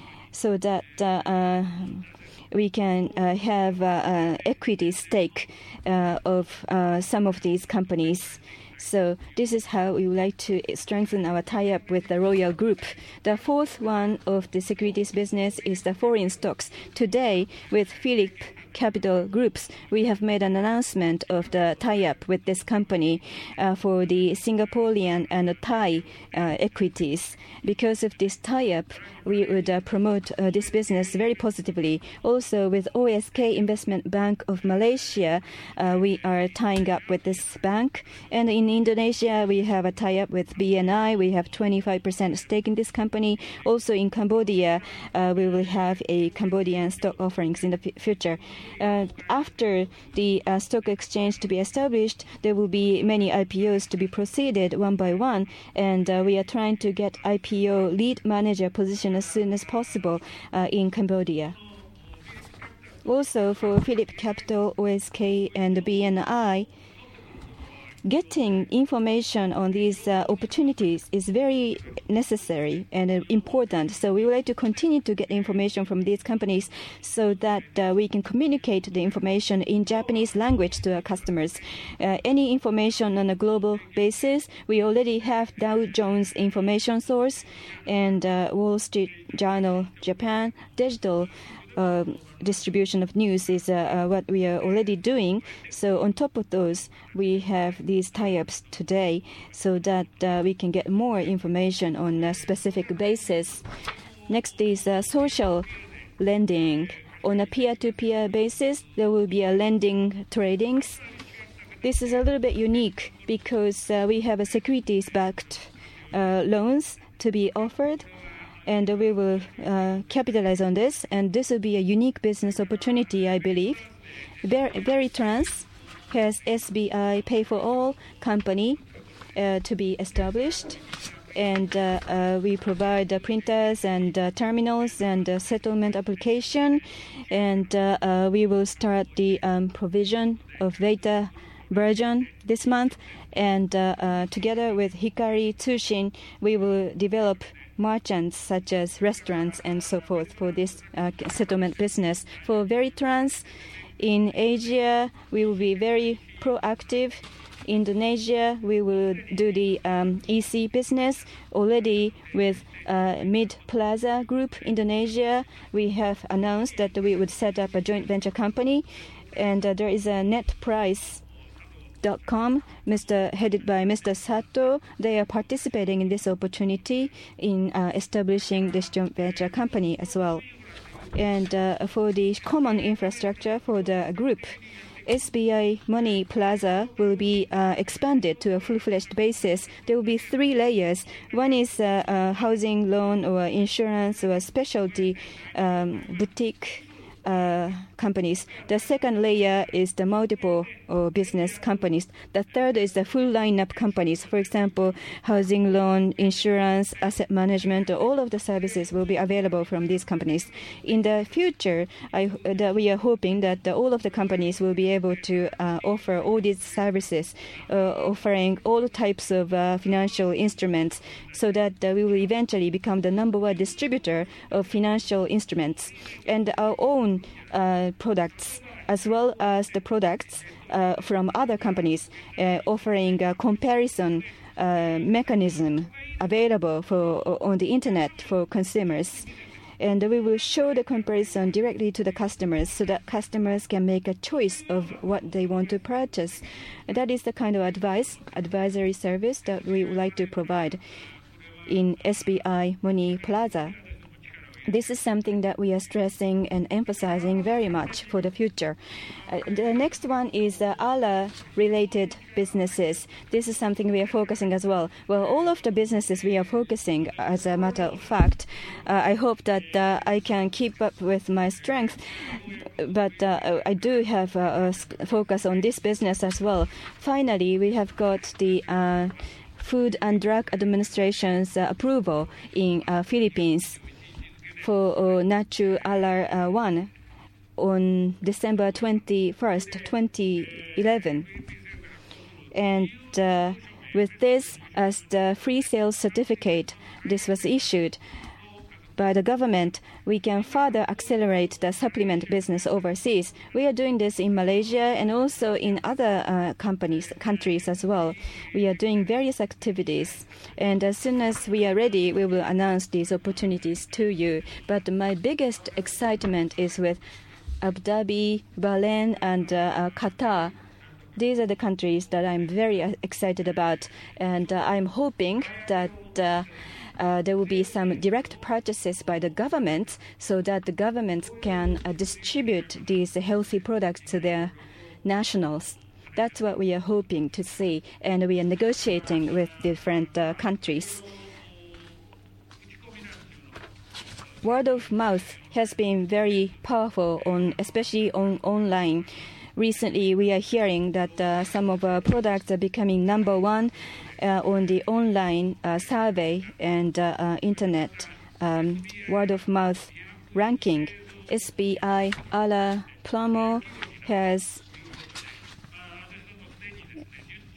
so that uh, uh, we can uh, have uh, uh, equity stake uh, of uh, some of these companies. So this is how we would like to strengthen our tie-up with the Royal Group. The fourth one of the securities business is the foreign stocks. Today, with Philip Capital Groups, we have made an announcement of the tie-up with this company uh, for the Singaporean and Thai uh, equities. Because of this tie-up, we would uh, promote uh, this business very positively. Also, with O S K Investment Bank of Malaysia, uh, we are tying up with this bank. And in Indonesia, we have a tie-up with B N I. We have twenty-five percent stake in this company. Also in Cambodia, uh, we will have a Cambodian stock offerings in the f- future. Uh, after the uh, stock exchange to be established, there will be many I P Os to be proceeded one by one, and uh, we are trying to get I P O lead manager position as soon as possible uh, in Cambodia. Also, for Philip Capital, O S K, and B N I, getting information on these uh, opportunities is very necessary and uh, important. So we would like to continue to get information from these companies so that uh, we can communicate the information in Japanese language to our customers. Uh, any information on a global basis, we already have Dow Jones Information Source and uh, Wall Street Journal Japan. Digital uh, distribution of news is uh, uh, what we are already doing. So on top of those, we have these tie-ups today so that uh, we can get more information on a specific basis. Next is uh, social lending. On a peer-to-peer basis, there will be a lending tradings. This is a little bit unique because uh, we have a securities-backed uh, loans to be offered. And we will uh, capitalize on this, and this will be a unique business opportunity, I believe. Ver- Veritrans has S B I Pay for All company uh, to be established, and uh, uh, we provide uh, printers and uh, terminals and uh, settlement application, and uh, uh, we will start the um, provision of data version this month, and uh, uh, together with Hikari Tsushin, we will develop merchants such as restaurants and so forth for this uh, settlement business. For Veritrans in Asia, we will be very proactive. Indonesia, we will do the um, E C business already with uh, Mid Plaza Group Indonesia. We have announced that we would set up a joint venture company, and uh, there is a net price. Dot com, Mister headed by Mister Sato. They are participating in this opportunity in uh, establishing this joint venture company as well. And uh, for the common infrastructure for the group, S B I Money Plaza will be uh, expanded to a full-fledged basis. There will be three layers. One is uh, uh, housing loan or insurance or specialty um, boutique Uh, companies. The second layer is the multiple uh, business companies. The third is the full lineup companies. For example, housing loan, insurance, asset management, all of the services will be available from these companies. In the future, I, uh, that we are hoping that uh, all of the companies will be able to uh, offer all these services, uh, offering all types of uh, financial instruments, so that uh, we will eventually become the number one distributor of financial instruments. And our own Uh, products as well as the products uh, from other companies uh, offering a comparison uh, mechanism available for on the internet for consumers. And we will show the comparison directly to the customers so that customers can make a choice of what they want to purchase. And that is the kind of advice, advisory service that we would like to provide in S B I Money Plaza. This is something that we are stressing and emphasizing very much for the future. Uh, the next one is uh, A L A-related businesses. This is something we are focusing as well. Well, all of the businesses we are focusing, as a matter of fact. Uh, I hope that uh, I can keep up with my strength, but uh, I do have a, a focus on this business as well. Finally, we have got the uh, Food and Drug Administration's uh, approval in uh, Philippines for uh, Nachu Alar uh, one on December twenty-first, twenty eleven. And uh, with this as the free sales certificate, this was issued by the government, we can further accelerate the supplement business overseas. We are doing this in Malaysia and also in other uh, companies, countries as well. We are doing various activities. And as soon as we are ready, we will announce these opportunities to you. But my biggest excitement is with Abu Dhabi, Bahrain, and uh, uh, Qatar. These are the countries that I'm very uh, excited about. And uh, I'm hoping that Uh, Uh, there will be some direct purchases by the government so that the governments can uh, distribute these healthy products to their nationals. That's what we are hoping to see, and we are negotiating with different uh, countries. Word of mouth has been very powerful, on especially on online. Recently, we are hearing that uh, some of our products are becoming number one uh, on the online uh, survey and uh, uh, internet um, word of mouth ranking. S B I A L A Plamo has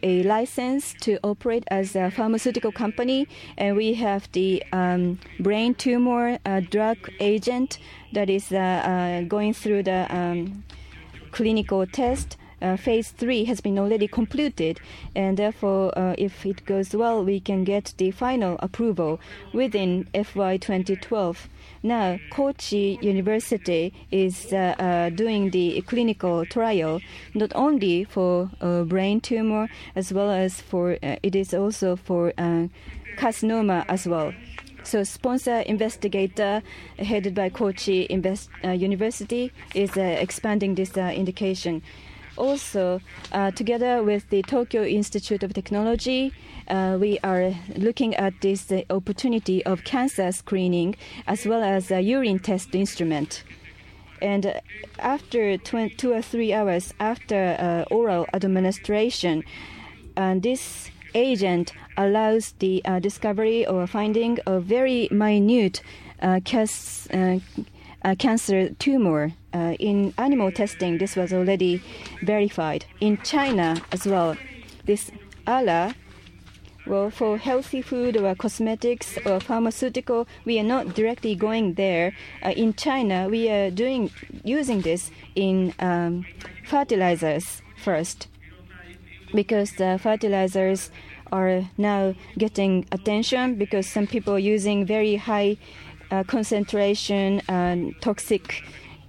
a license to operate as a pharmaceutical company, and we have the um, brain tumor uh, drug agent that is uh, uh, going through the um, clinical test. Uh, phase three has been already completed, and therefore, uh, if it goes well, we can get the final approval within F Y twenty twelve. Now, Kochi University is uh, uh, doing the clinical trial, not only for uh, brain tumor, as well as for, uh, it is also for uh, carcinoma as well. So sponsor investigator headed by Kochi Invest, uh, University is uh, expanding this uh, indication. Also, uh, together with the Tokyo Institute of Technology, uh, we are looking at this uh, opportunity of cancer screening as well as a urine test instrument. And uh, after tw- two or three hours after uh, oral administration, uh, this agent allows the uh, discovery or finding of very minute uh, cas- uh, uh, cancer tumor. Uh, in animal testing, this was already verified. In China as well, this A L A, well, for healthy food or cosmetics or pharmaceutical, we are not directly going there. Uh, in China, we are doing using this in um, fertilizers first, because the fertilizers are now getting attention because some people are using very high uh, concentration and toxic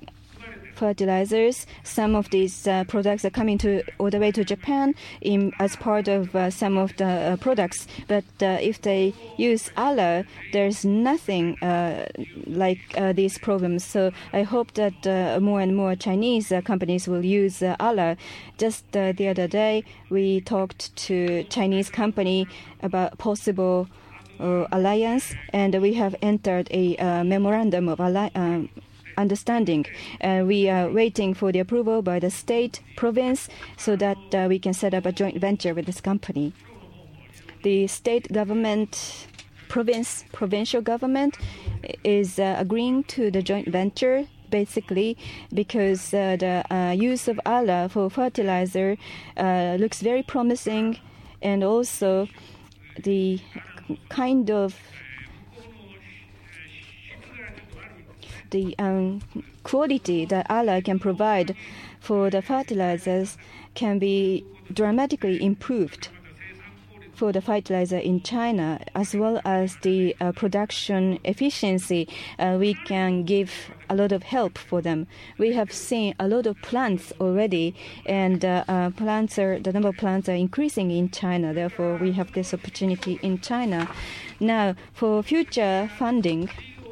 fertilizers. Some of these uh, products are coming to all the way to Japan in, as part of uh, some of the uh, products. But uh, if they use A L A, there's nothing uh, like uh, these problems. So I hope that uh, more and more Chinese uh, companies will use uh, A L A. Just uh, the other day, we talked to Chinese company about possible uh, alliance, and we have entered a uh, memorandum of alliance. Um, understanding. Uh, we are waiting for the approval by the state, province, so that uh, we can set up a joint venture with this company. The state government, province, provincial government is uh, agreeing to the joint venture, basically because uh, the uh, use of A L A for fertilizer uh, looks very promising, and also the kind of the um, quality that A L A can provide for the fertilizers can be dramatically improved for the fertilizer in China, as well as the uh, production efficiency. Uh, we can give a lot of help for them. We have seen a lot of plants already, and uh, uh, plants are, the number of plants are increasing in China. Therefore, we have this opportunity in China. Now, for future funding,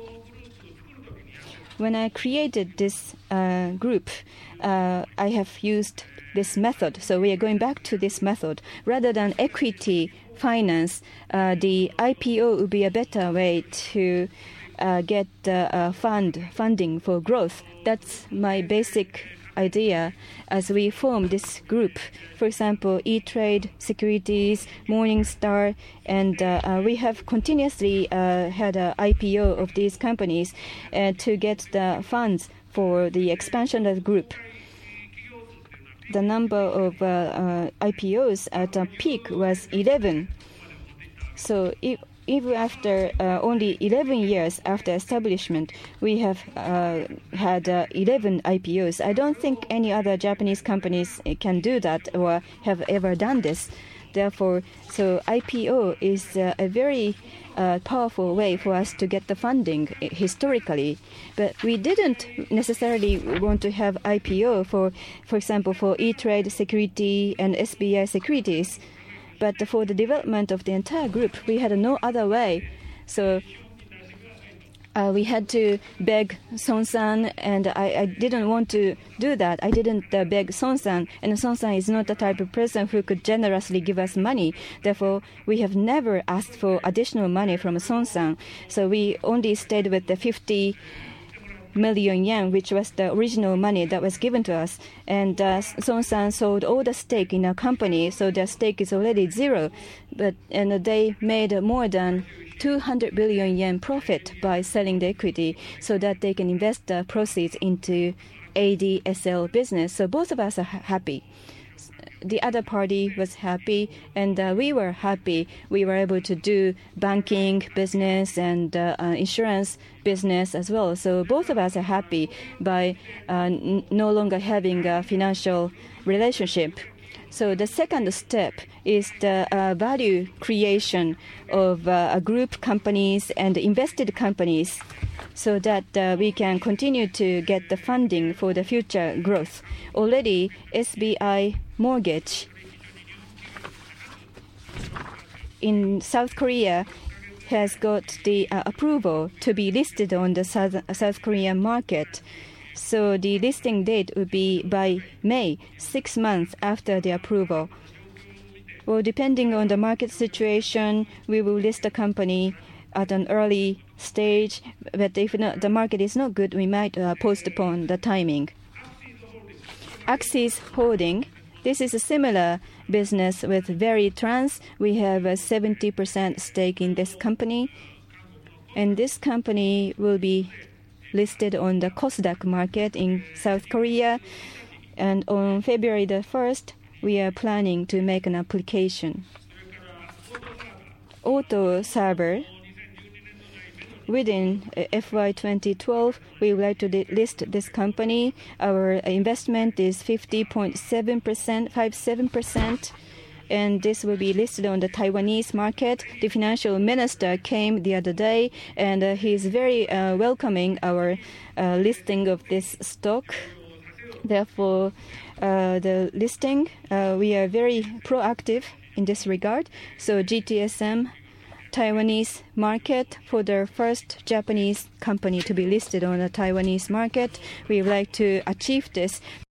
when I created this uh, group, uh, I have used this method. So we are going back to this method. Rather than equity finance, uh, the I P O would be a better way to uh, get uh, uh, fund funding for growth. That's my basic idea as we form this group. For example, E-Trade, Securities, Morningstar, and uh, uh, we have continuously uh, had an I P O of these companies uh, to get the funds for the expansion of the group. The number of uh, uh, I P Os at a peak was eleven. So if Even after uh, only eleven years after establishment, we have uh, had uh, eleven I P Os. I don't think any other Japanese companies can do that or have ever done this. Therefore, so I P O is uh, a very uh, powerful way for us to get the funding historically. But we didn't necessarily want to have I P O for, for example, for E-Trade, Security, and S B I Securities. But for the development of the entire group, we had no other way. So uh, we had to beg Son-san, and I, I didn't want to do that. I didn't uh, beg Son-san, and Son-san is not the type of person who could generously give us money. Therefore, we have never asked for additional money from Son-san. So we only stayed with the fifty million yen, which was the original money that was given to us. And uh, Son-san sold all the stake in our company, so their stake is already zero. But and they made more than two hundred billion yen profit by selling the equity, so that they can invest the proceeds into A D S L business. So both of us are ha- happy. the other party was happy, and uh, we were happy. We were able to do banking business and uh, uh, insurance business as well. So both of us are happy by uh, n- no longer having a financial relationship. So the second step is the uh, value creation of uh, group companies and invested companies, so that uh, we can continue to get the funding for the future growth. Already, S B I Mortgage in South Korea has got the uh, approval to be listed on the South, South Korean market. So the listing date would be by May, six months after the approval. Well, depending on the market situation, we will list the company at an early stage, but if not, the market is not good, we might uh, postpone the timing. Axis Holding, this is a similar business with Veritrans. We have a seventy percent stake in this company, and this company will be listed on the Kosdaq market in South Korea, and on February the first, we are planning to make an application. Auto Server, within uh, F Y twenty twelve, we would like to li- list this company. Our investment is fifty point seven percent, fifty-seven percent, and this will be listed on the Taiwanese market. The financial minister came the other day, and uh, he is very uh, welcoming our uh, listing of this stock. Therefore, uh, the listing, uh, we are very proactive in this regard. So G T S M, Taiwanese market, for the first Japanese company to be listed on the Taiwanese market, we would like to achieve this